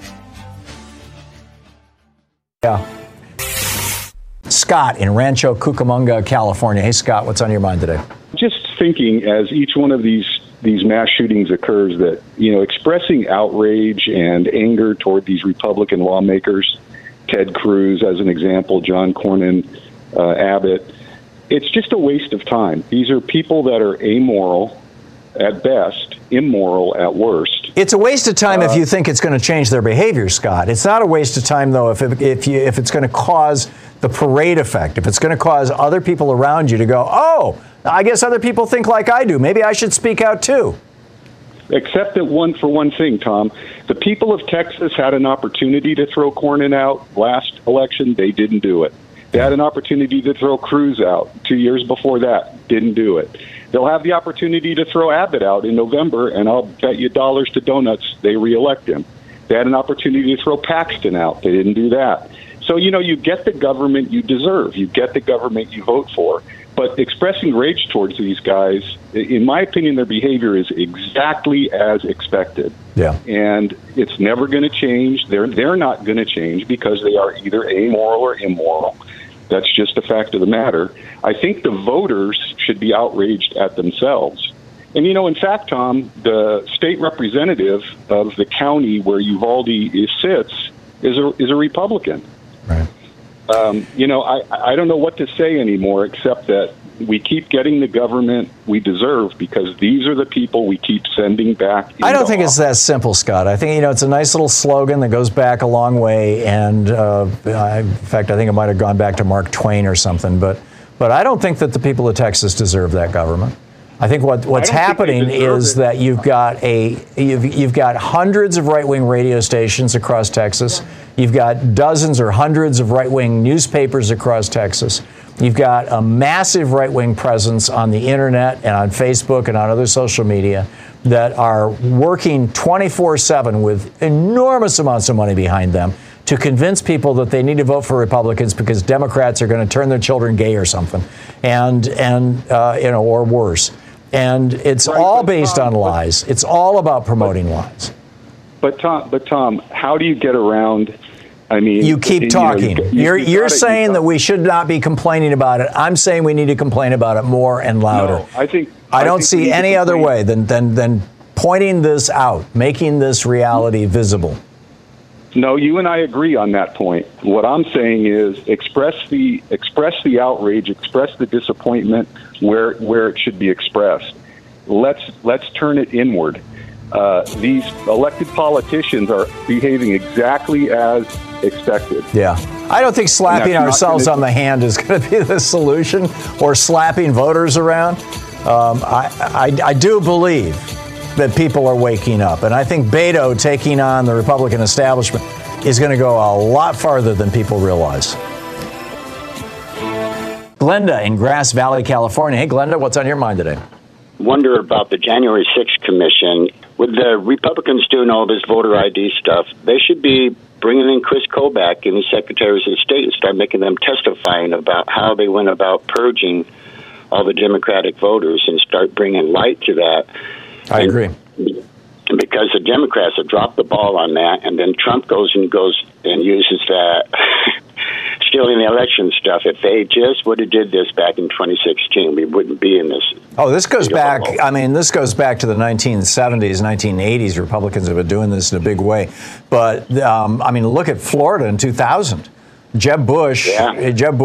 Yeah. Scott in Rancho Cucamonga, California. Hey, Scott, what's on your mind today?
Just thinking as each one of these mass shootings occurs that, expressing outrage and anger toward these Republican lawmakers, Ted Cruz as an example, John Cornyn, Abbott, it's just a waste of time. These are people that are amoral at best, immoral at worst.
It's a waste of time if you think it's going to change their behavior, Scott. It's not a waste of time, though, if it's going to cause the parade effect, if it's going to cause other people around you to go, oh, I guess other people think like I do. Maybe I should speak out, too.
Except that one thing, Tom, the people of Texas had an opportunity to throw Cornyn out last election. They didn't do it. They had an opportunity to throw Cruz out 2 years before that. Didn't do it. They'll have the opportunity to throw Abbott out in November, and I'll bet you dollars to donuts they reelect him. They had an opportunity to throw Paxton out. They didn't do that. So, you get the government you deserve. You get the government you vote for. But expressing rage towards these guys, in my opinion, their behavior is exactly as expected.
Yeah.
And it's never going to change. They're not going to change because they are either amoral or immoral. That's just a fact of the matter. I think the voters should be outraged at themselves. And, in fact, Tom, the state representative of the county where Uvalde sits is a Republican.
Right.
I don't know what to say anymore except that we keep getting the government we deserve because these are the people we keep sending back.
I don't think it's that simple, Scott. I think, it's a nice little slogan that goes back a long way. And in fact, I think it might have gone back to Mark Twain or something. But But I don't think that the people of Texas deserve that government. I think what's happening is that you've got hundreds of right-wing radio stations across Texas. You've got dozens or hundreds of right-wing newspapers across Texas. You've got a massive right-wing presence on the internet and on Facebook and on other social media that are working 24/7 with enormous amounts of money behind them to convince people that they need to vote for Republicans because Democrats are going to turn their children gay or something, or worse. And it's all based on lies. It's all about promoting lies.
But Tom, how do you get around? I mean,
you keep talking. You're saying that we should not be complaining about it. I'm saying we need to complain about it more and louder.
No,
I don't see any other way than pointing this out, making this reality visible.
No, you and I agree on that point. What I'm saying is express the outrage, express the disappointment where it should be expressed. Let's turn it inward. These elected politicians are behaving exactly as expected.
Yeah. I don't think slapping ourselves on the hand is going to be the solution, or slapping voters around. I do believe that people are waking up. And I think Beto taking on the Republican establishment is going to go a lot farther than people realize. Glenda in Grass Valley, California. Hey, Glenda, what's on your mind today?
Wonder about the January 6th commission. With the Republicans doing all this voter ID stuff, they should be bringing in Chris Kobach and the secretaries of state and start making them testifying about how they went about purging all the Democratic voters and start bringing light to that.
I agree.
Because the Democrats have dropped the ball on that, and then Trump goes and uses that stealing the election stuff. If they just would have did this back in 2016, we wouldn't be in this.
Oh, this goes back. I mean, this goes back to the 1970s, 1980s. Republicans have been doing this in a big way. But I mean, look at Florida in 2000. Jeb Bush cut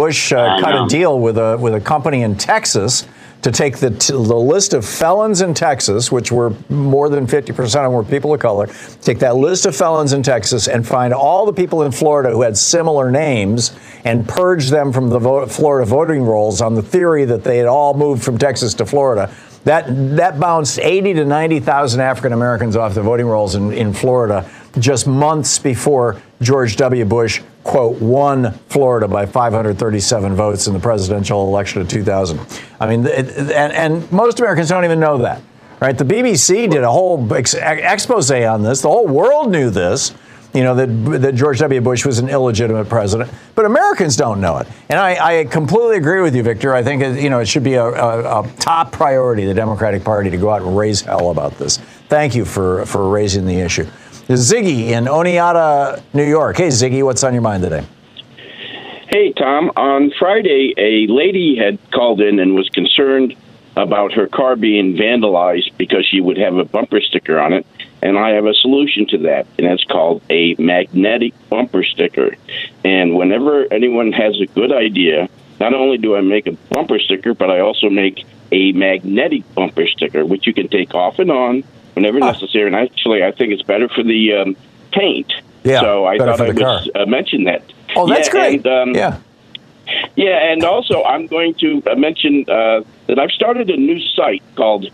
a deal with a company in Texas to take the list of felons in Texas, which were more than 50% of them were people of color, take that list of felons in Texas and find all the people in Florida who had similar names and purge them from the Florida voting rolls on the theory that they had all moved from Texas to Florida. That bounced 80 to 90,000 African Americans off the voting rolls in Florida just months before George W. Bush, quote, won Florida by 537 votes in the presidential election of 2000. I mean, and most Americans don't even know that, right? The BBC did a whole expose on this. The whole world knew this, that George W. Bush was an illegitimate president. But Americans don't know it. And I completely agree with you, Victor. I think, it should be a top priority, the Democratic Party, to go out and raise hell about this. Thank you for raising the issue. Ziggy in Oneonta, New York. Hey, Ziggy, what's on your mind today?
Hey, Tom. On Friday, a lady had called in and was concerned about her car being vandalized because she would have a bumper sticker on it. And I have a solution to that, and it's called a magnetic bumper sticker. And whenever anyone has a good idea, not only do I make a bumper sticker, but I also make a magnetic bumper sticker, which you can take off and on whenever necessary. And actually, I think it's better for the paint.
Yeah,
so I thought I would mention that.
Oh, that's great.
And, yeah, and also I'm going to mention that I've started a new site called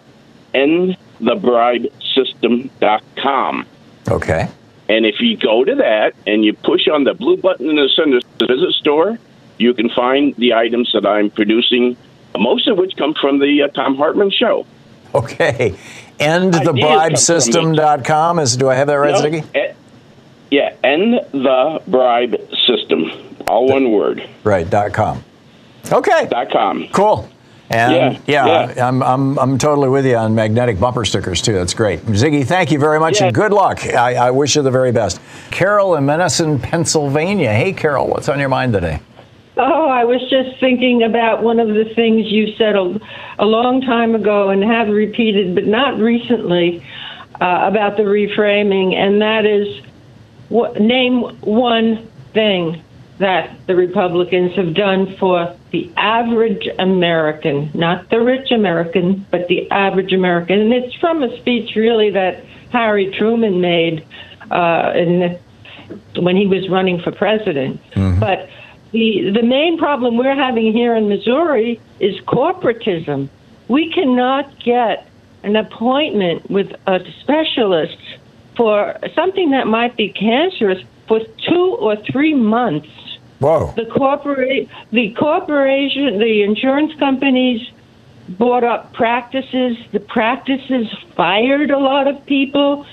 EndTheBribeSystem.com.
Okay.
And if you go to that and you push on the blue button in the center, the visit store, you can find the items that I'm producing, most of which come from the Tom Hartman Show.
Okay. EndTheBribeSystem.com. Do I have that right, Ziggy?
Yeah, EndTheBribeSystem. All one word.
Right, .com. Okay.
.com.
Cool. And I'm totally with you on magnetic bumper stickers, too. That's great. Ziggy, thank you very much, and good luck. I wish you the very best. Carol in Menneson, Pennsylvania. Hey, Carol, what's on your mind today?
Oh, I was just thinking about one of the things you said a long time ago and have repeated, but not recently, about the reframing, and that is name one thing that the Republicans have done for the average American, not the rich American, but the average American. And it's from a speech, really, that Harry Truman made when he was running for president. Mm-hmm. But the main problem we're having here in Missouri is corporatism. We cannot get an appointment with a specialist for something that might be cancerous for 2 or 3 months.
Whoa.
The corporation, the insurance companies bought up practices. The practices fired a lot of people.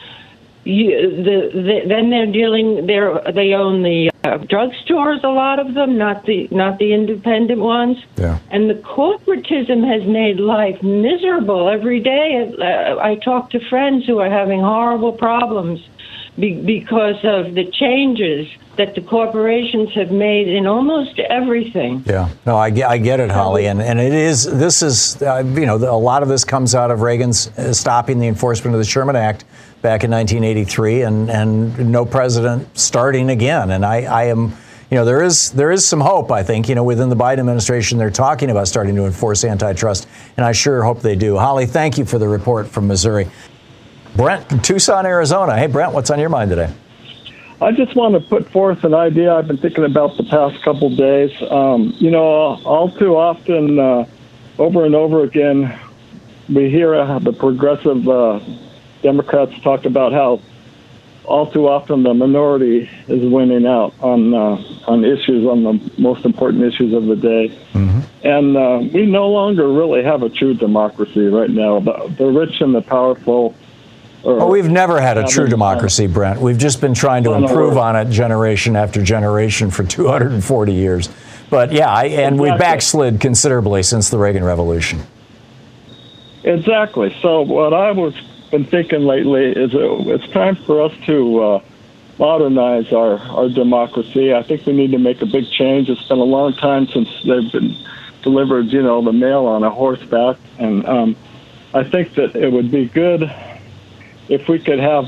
Then they're dealing. They own the drugstores. A lot of them, not the independent ones.
Yeah.
And the corporatism has made life miserable every day. I talk to friends who are having horrible problems because of the changes that the corporations have made in almost everything.
Yeah, no, I get it, Holly, and this is a lot of this comes out of Reagan's stopping the enforcement of the Sherman Act back in 1983, and no president starting again. And I am, there is some hope, I think, within the Biden administration. They're talking about starting to enforce antitrust, and I sure hope they do. Holly, thank you for the report from Missouri. Brent in Tucson, Arizona. Hey, Brent, what's on your mind today?
I just want to put forth an idea I've been thinking about the past couple of days. All too often, over and over again, we hear the progressive Democrats talk about how all too often the minority is winning out on issues, on the most important issues of the day. Mm-hmm. And we no longer really have a true democracy right now. The rich and the powerful.
We've never had a true democracy, Brent. We've just been trying to improve on it generation after generation for 240 years. But yeah, we backslid considerably since the Reagan Revolution.
Exactly. So what I was been thinking lately is it's time for us to modernize our democracy. I think we need to make a big change. It's been a long time since they've been delivered, the mail on a horseback, and I think that it would be good if we could have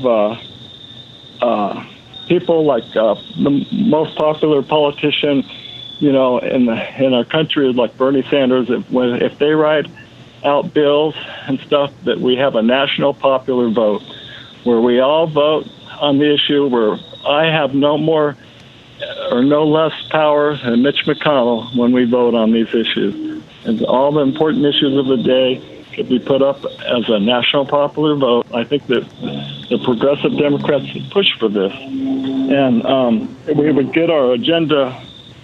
people like the most popular politician, in our country, like Bernie Sanders, if they write out bills and stuff, that we have a national popular vote where we all vote on the issue, where I have no more or no less power than Mitch McConnell when we vote on these issues. And all the important issues of the day could be put up as a national popular vote. I think that the progressive Democrats should push for this. And we would get our agenda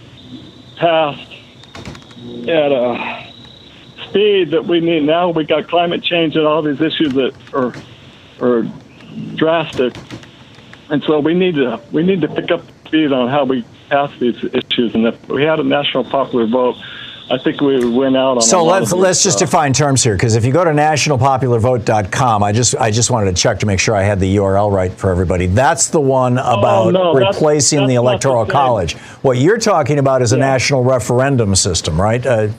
passed at a speed that we need. Now we got climate change and all these issues that are drastic. And so we need to pick up the speed on how we pass these issues. And if we had a national popular vote, I think we would win out on. So
let's just define terms here, because if you go to nationalpopularvote.com, I just wanted to check to make sure I had the URL right for everybody. That's the one about replacing the Electoral College. What you're talking about is a national referendum system, right?
I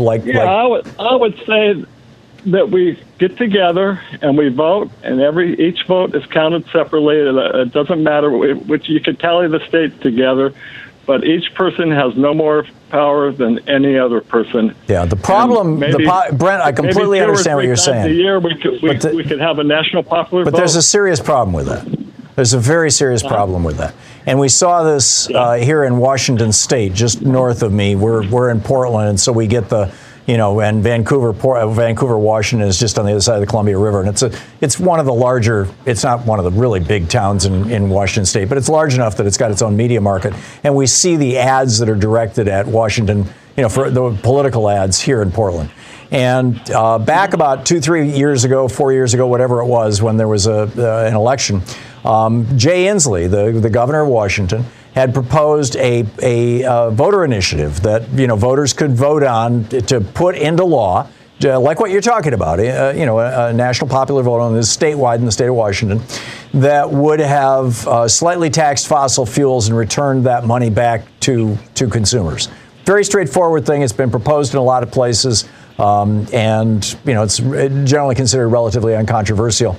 would say that we get together and we vote, and each vote is counted separately. It doesn't matter which. You could tally the states together, but each person has no more power than any other person.
Yeah, the problem, Brent, I completely understand what you're saying.
A year we could have a national popular vote.
But there's a serious problem with that. There's a very serious problem with that. And we saw this here in Washington State, just north of me. We're in Portland, and so we get the, and Vancouver, Washington is just on the other side of the Columbia River. And it's one of the larger, it's not one of the really big towns in Washington State, but it's large enough that it's got its own media market. And we see the ads that are directed at Washington, for the political ads here in Portland. And back about 4 years ago, whatever it was, when there was an election, Jay Inslee, the governor of Washington, had proposed a voter initiative that voters could vote on to put into law, like what you're talking about, a national popular vote on this statewide in the state of Washington, that would have slightly taxed fossil fuels and returned that money back to consumers. Very straightforward thing. It's been proposed in a lot of places, and it's generally considered relatively uncontroversial.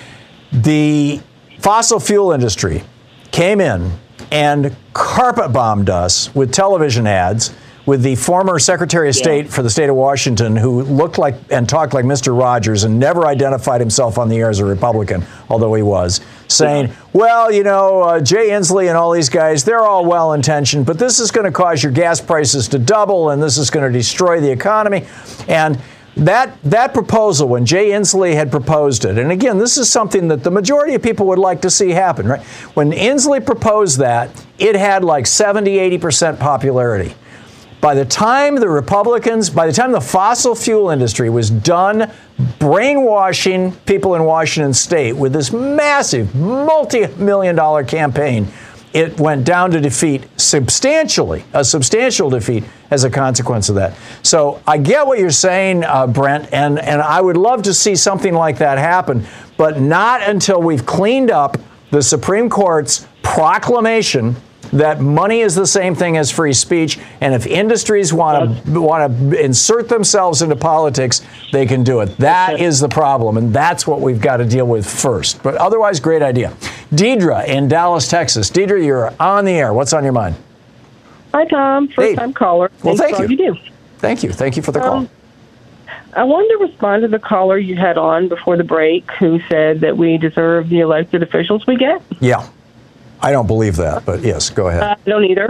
The fossil fuel industry came in and carpet bombed us with television ads, with the former Secretary of State for the state of Washington, who looked like and talked like Mr. Rogers and never identified himself on the air as a Republican, although he was, saying, well, you know, Jay Inslee and all these guys, they're all well-intentioned, but this is going to cause your gas prices to double, and this is going to destroy the economy. And that proposal, when Jay Inslee had proposed it, and again, this is something that the majority of people would like to see happen, right? When Inslee proposed that, it had like 70-80% popularity. By the time the fossil fuel industry was done brainwashing people in Washington state with this massive multi-million-dollar campaign, it went down to defeat a substantial defeat as a consequence of that. So I get what you're saying, Brent, and I would love to see something like that happen, but not until we've cleaned up the Supreme Court's proclamation that money is the same thing as free speech, and if industries want to insert themselves into politics, they can do it. That is the problem, and that's what we've got to deal with first. But otherwise, great idea. Deidre in Dallas, Texas. Deidre, you're on the air. What's on your mind?
Hi, Tom. First-time caller.
Well, thank you.
You do.
Thank you. Thank you for the call.
I wanted to respond to the caller you had on before the break who said that we deserve the elected officials we get.
Yeah. I don't believe that, but yes, go ahead.
I don't either.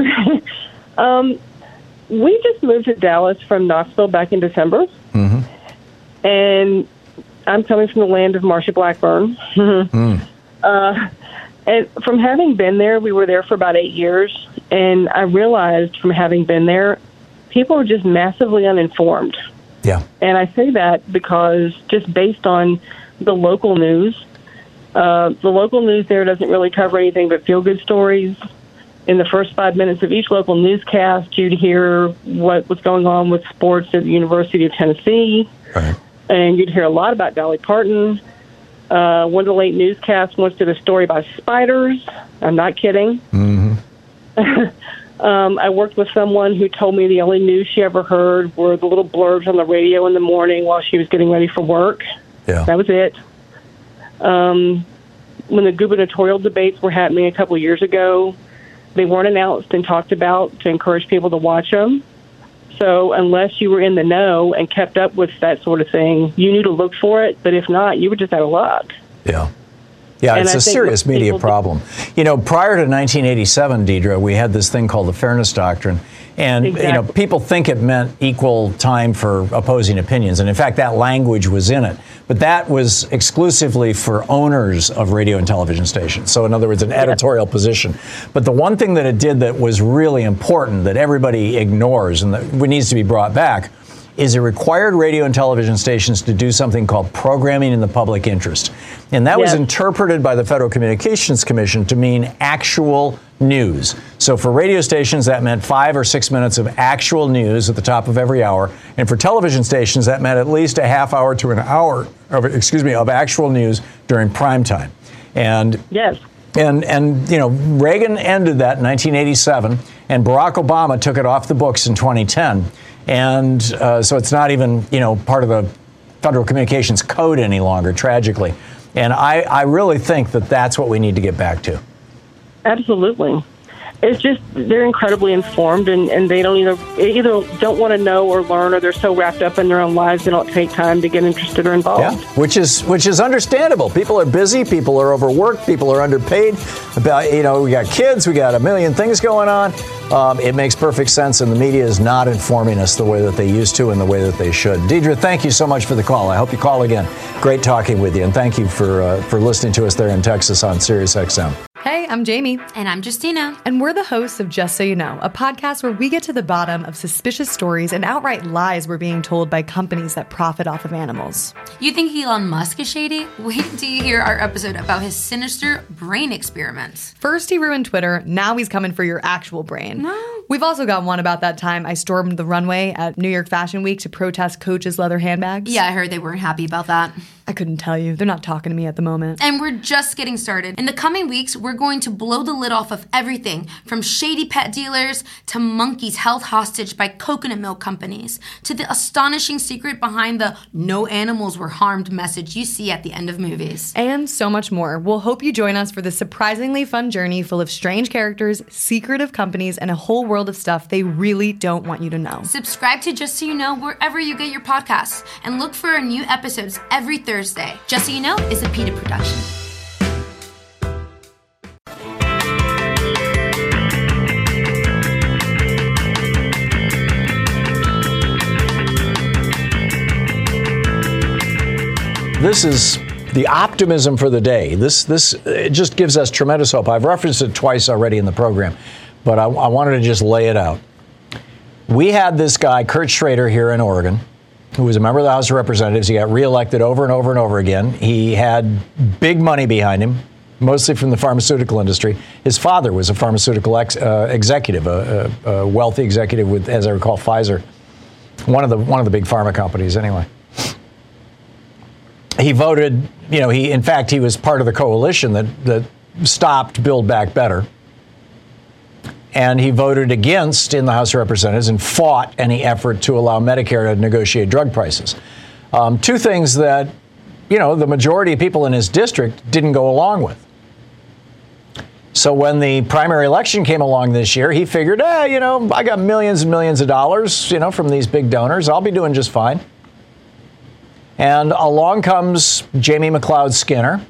We just moved to Dallas from Knoxville back in December. Mm-hmm. And I'm coming from the land of Marsha Blackburn. And from having been there, we were there for about 8 years, and I realized from having been there, people are just massively uninformed.
Yeah.
And I say that because just based on the local news, the local news there doesn't really cover anything but feel-good stories. In the first 5 minutes of each local newscast, you'd hear what was going on with sports at the University of Tennessee.
Right. And
you'd hear a lot about Dolly Parton. One of the late newscasts once did a story about spiders. I'm not kidding. Mm-hmm. I worked with someone who told me the only news she ever heard were the little blurbs on the radio in the morning while she was getting ready for work.
Yeah.
That was it. When the gubernatorial debates were happening a couple of years ago, they weren't announced and talked about to encourage people to watch them. So unless you were in the know and kept up with that sort of thing, you knew to look for it. But if not, you were just out of luck.
Yeah. Yeah,
And
it's
I
a
think
serious
what
media
people
problem. You know, prior to 1987, Deidre, we had this thing called the Fairness Doctrine. And, you know, people think it meant equal time for opposing opinions. And, in fact, that language was in it. But that was exclusively for owners of radio and television stations. So, in other words, an editorial position. But the one thing that it did that was really important that everybody ignores and that needs to be brought back is it required radio and television stations to do something called programming in the public interest. And that was interpreted by the Federal Communications Commission to mean actual news. So for radio stations, that meant 5 or 6 minutes of actual news at the top of every hour. And for television stations, that meant at least a half hour to an hour of actual news during prime time. And And you know, Reagan ended that in 1987, and Barack Obama took it off the books in 2010. And so it's not even, you know, part of the Federal Communications Code any longer, tragically. And I really think that that's what we need to get back to.
Absolutely. It's just they're incredibly informed, and they don't either don't want to know or learn, or they're so wrapped up in their own lives they don't take time to get interested or involved.
Yeah, which is understandable. People are busy, people are overworked, people are underpaid. You know, we got kids, we got a million things going on. It makes perfect sense, and the media is not informing us the way that they used to and the way that they should. Deidre, thank you so much for the call. I hope you call again. Great talking with you, and thank you for listening to us there in Texas on SiriusXM.
Hey, I'm Jamie.
And I'm Justina.
And we're the hosts of Just So You Know, a podcast where we get to the bottom of suspicious stories and outright lies we're being told by companies that profit off of animals.
You think Elon Musk is shady? Wait until you hear our episode about his sinister brain experiments.
First he ruined Twitter, now he's coming for your actual brain.
No.
We've also got one about that time I stormed the runway at New York Fashion Week to protest Coach's leather handbags.
Yeah, I heard they weren't happy about that.
I couldn't tell you. They're not talking to me at the moment.
And we're just getting started. In the coming weeks, we're going to blow the lid off of everything from shady pet dealers to monkeys held hostage by coconut milk companies to the astonishing secret behind the no animals were harmed message you see at the end of movies.
And so much more. We'll hope you join us for this surprisingly fun journey full of strange characters, secretive companies, and a whole world world of stuff they really don't want you to know.
Subscribe to Just So You Know wherever you get your podcasts and look for our new episodes every Thursday. Just So You Know is a PETA production.
This is the optimism for the day. This just gives us tremendous hope. I've referenced it twice already in the program, but I wanted to just lay it out. We had this guy, Kurt Schrader, here in Oregon, who was a member of the House of Representatives. He got reelected over and over and over again. He had big money behind him, mostly from the pharmaceutical industry. His father was a pharmaceutical executive, a wealthy executive with, as I recall, Pfizer, one of the big pharma companies anyway. He voted, in fact, he was part of the coalition that stopped Build Back Better. And he voted against in the House of Representatives and fought any effort to allow Medicare to negotiate drug prices. Two things that, the majority of people in his district didn't go along with. So when the primary election came along this year, he figured, I got millions and millions of dollars, from these big donors. I'll be doing just fine. And along comes Jamie McLeod Skinner,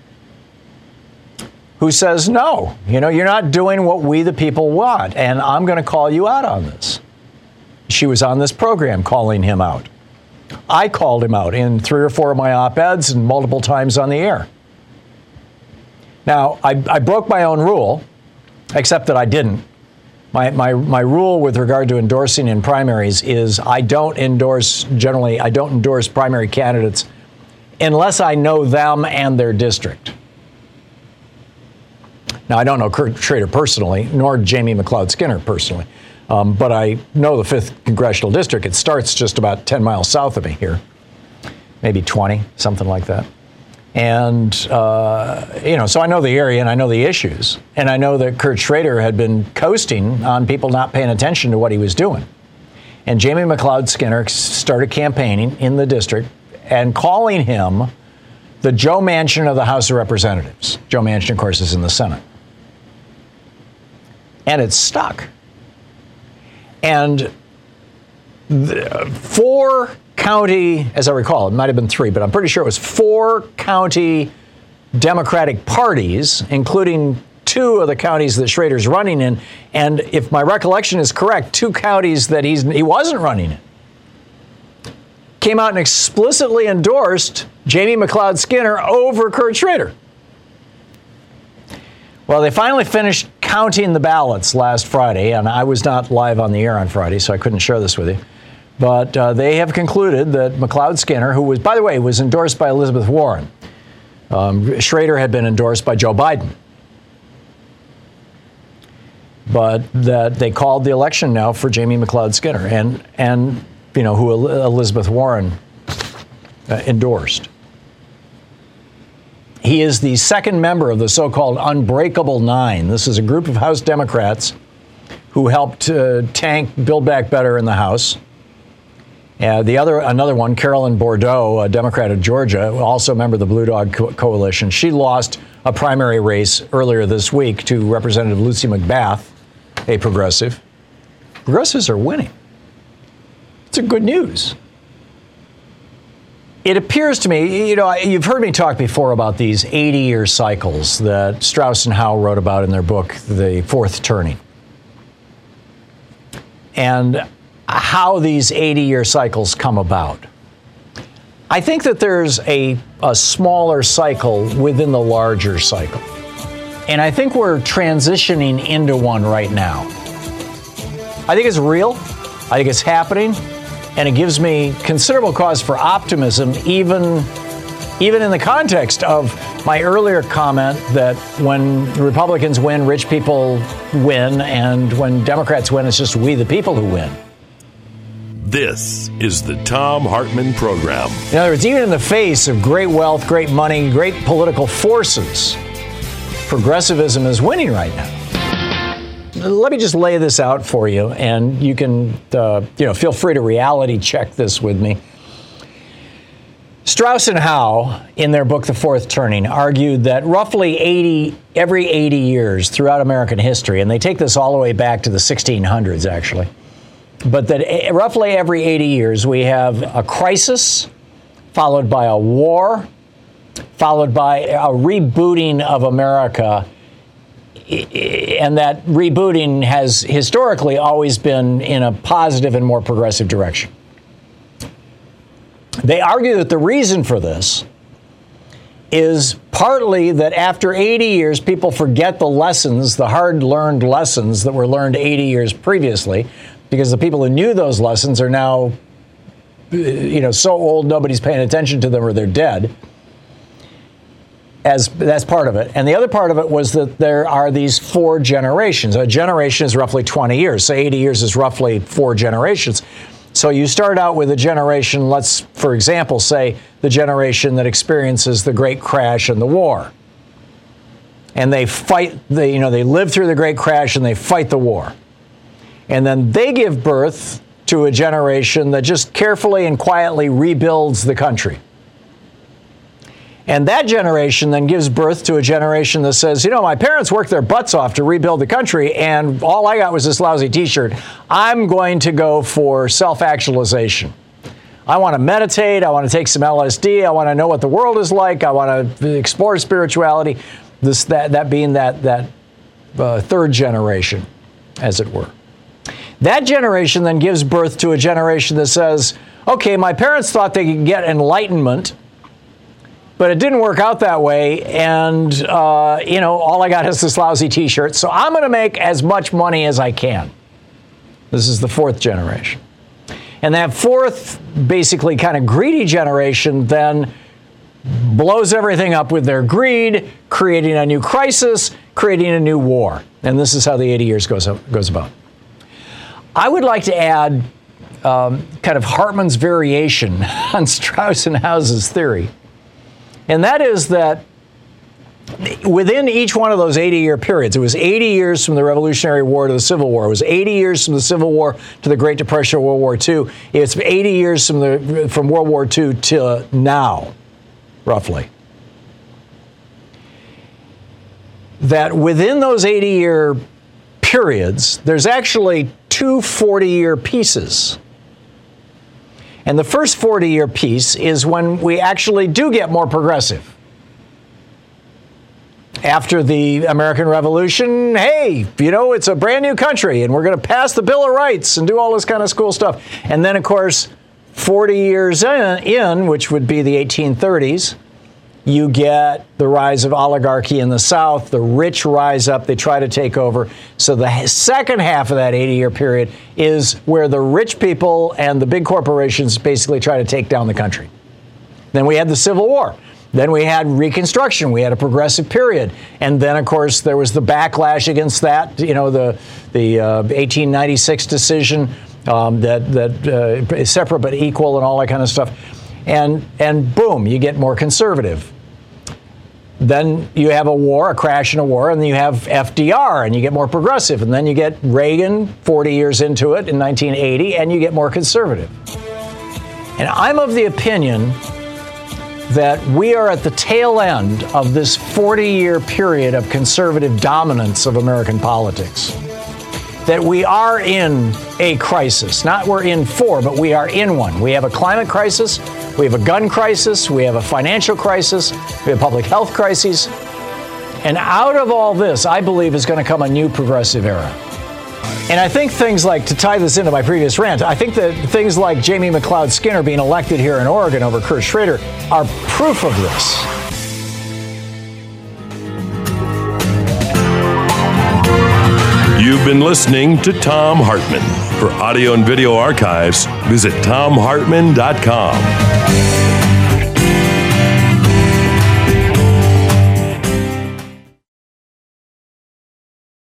who says, no, you're not doing what we the people want, and I'm going to call you out on this. She was on this program calling him out. I called him out in 3 or 4 of my op-eds and multiple times on the air. Now, I broke my own rule, except that I didn't. My rule with regard to endorsing in primaries is I don't endorse primary candidates unless I know them and their district. Now, I don't know Kurt Schrader personally, nor Jamie McLeod Skinner personally, but I know the 5th Congressional District. It starts just about 10 miles south of me here, maybe 20, something like that. And, so I know the area and I know the issues. And I know that Kurt Schrader had been coasting on people not paying attention to what he was doing. And Jamie McLeod Skinner started campaigning in the district and calling him the Joe Manchin of the House of Representatives. Joe Manchin, of course, is in the Senate. And it stuck. And 4 county, as I recall, it might have been 3, but I'm pretty sure it was 4 county Democratic parties, including 2 of the counties that Schrader's running in. And if my recollection is correct, 2 counties that he wasn't running in, came out and explicitly endorsed Jamie McLeod Skinner over Kurt Schrader. Well, they finally finished counting the ballots last Friday, and I was not live on the air on Friday, so I couldn't share this with you. But they have concluded that McLeod Skinner, who was, by the way, was endorsed by Elizabeth Warren. Schrader had been endorsed by Joe Biden. But that they called the election now for Jamie McLeod Skinner, and who Elizabeth Warren endorsed. He is the 2nd member of the so-called Unbreakable 9. This is a group of House Democrats who helped tank Build Back Better in the House. Another one, Carolyn Bordeaux, a Democrat of Georgia, also a member of the Blue Dog Coalition. She lost a primary race earlier this week to Representative Lucy McBath, a progressive. Progressives are winning. It's good news. It appears to me, you've heard me talk before about these 80-year cycles that Strauss and Howe wrote about in their book, The Fourth Turning. And how these 80-year cycles come about. I think that there's a smaller cycle within the larger cycle. And I think we're transitioning into one right now. I think it's real. I think it's happening. And it gives me considerable cause for optimism, even in the context of my earlier comment that when Republicans win, rich people win, and when Democrats win, it's just we the people who win.
This is the Thom Hartmann Program.
In other words, even in the face of great wealth, great money, great political forces, progressivism is winning right now. Let me just lay this out for you, and you can, feel free to reality check this with me. Strauss and Howe, in their book The Fourth Turning, argued that roughly every 80 years throughout American history, and they take this all the way back to the 1600s, actually, but that roughly every 80 years we have a crisis, followed by a war, followed by a rebooting of America, and that rebooting has historically always been in a positive and more progressive direction. They argue that the reason for this is partly that after 80 years, people forget the lessons, the hard-learned lessons that were learned 80 years previously, because the people who knew those lessons are now, so old nobody's paying attention to them or they're dead. That's part of it. And the other part of it was that there are these 4 generations. A generation is roughly 20 years, so 80 years is roughly 4 generations. So you start out with a generation, let's, for example, say the generation that experiences the Great Crash and the war. And they fight, they live through the Great Crash and they fight the war. And then they give birth to a generation that just carefully and quietly rebuilds the country. And that generation then gives birth to a generation that says, my parents worked their butts off to rebuild the country, and all I got was this lousy T-shirt. I'm going to go for self-actualization. I want to meditate. I want to take some LSD. I want to know what the world is like. I want to explore spirituality. That being that third generation, as it were. That generation then gives birth to a generation that says, okay, my parents thought they could get enlightenment, but it didn't work out that way, and, all I got is this lousy T-shirt, so I'm going to make as much money as I can. This is the 4th generation. And that 4th, basically kind of greedy generation then blows everything up with their greed, creating a new crisis, creating a new war. And this is how the 80 years goes about. I would like to add kind of Hartman's variation on Strauss and Howe's theory. And that is that within each one of those 80-year periods, it was 80 years from the Revolutionary War to the Civil War. It was 80 years from the Civil War to the Great Depression of World War II. It's 80 years from World War II to now, roughly. That within those 80-year periods, there's actually 2 40-year pieces. And the first 40-year piece is when we actually do get more progressive. After the American Revolution, hey, it's a brand new country, and we're going to pass the Bill of Rights and do all this kind of cool stuff. And then, of course, 40 years in, which would be the 1830s, you get the rise of oligarchy in the South. The rich rise up. They try to take over. So the second half of that 80-year period is where the rich people and the big corporations basically try to take down the country. Then we had the Civil War. Then we had Reconstruction. We had a progressive period. And then, of course, there was the backlash against that, the 1896 decision that is separate but equal and all that kind of stuff. And boom, you get more conservative. Then you have a war, a crash in a war, and then you have FDR, and you get more progressive. And then you get Reagan 40 years into it in 1980, and you get more conservative. And I'm of the opinion that we are at the tail end of this 40-year period of conservative dominance of American politics. That we are in a crisis. Not we're in 4, but we are in one. We have a climate crisis. We have a gun crisis. We have a financial crisis. We have public health crises. And out of all this, I believe, is going to come a new progressive era. And I think things like, to tie this into my previous rant, I think that things like Jamie McLeod Skinner being elected here in Oregon over Kurt Schrader are proof of this.
You've been listening to Thom Hartmann. For audio and video archives, visit thomhartmann.com.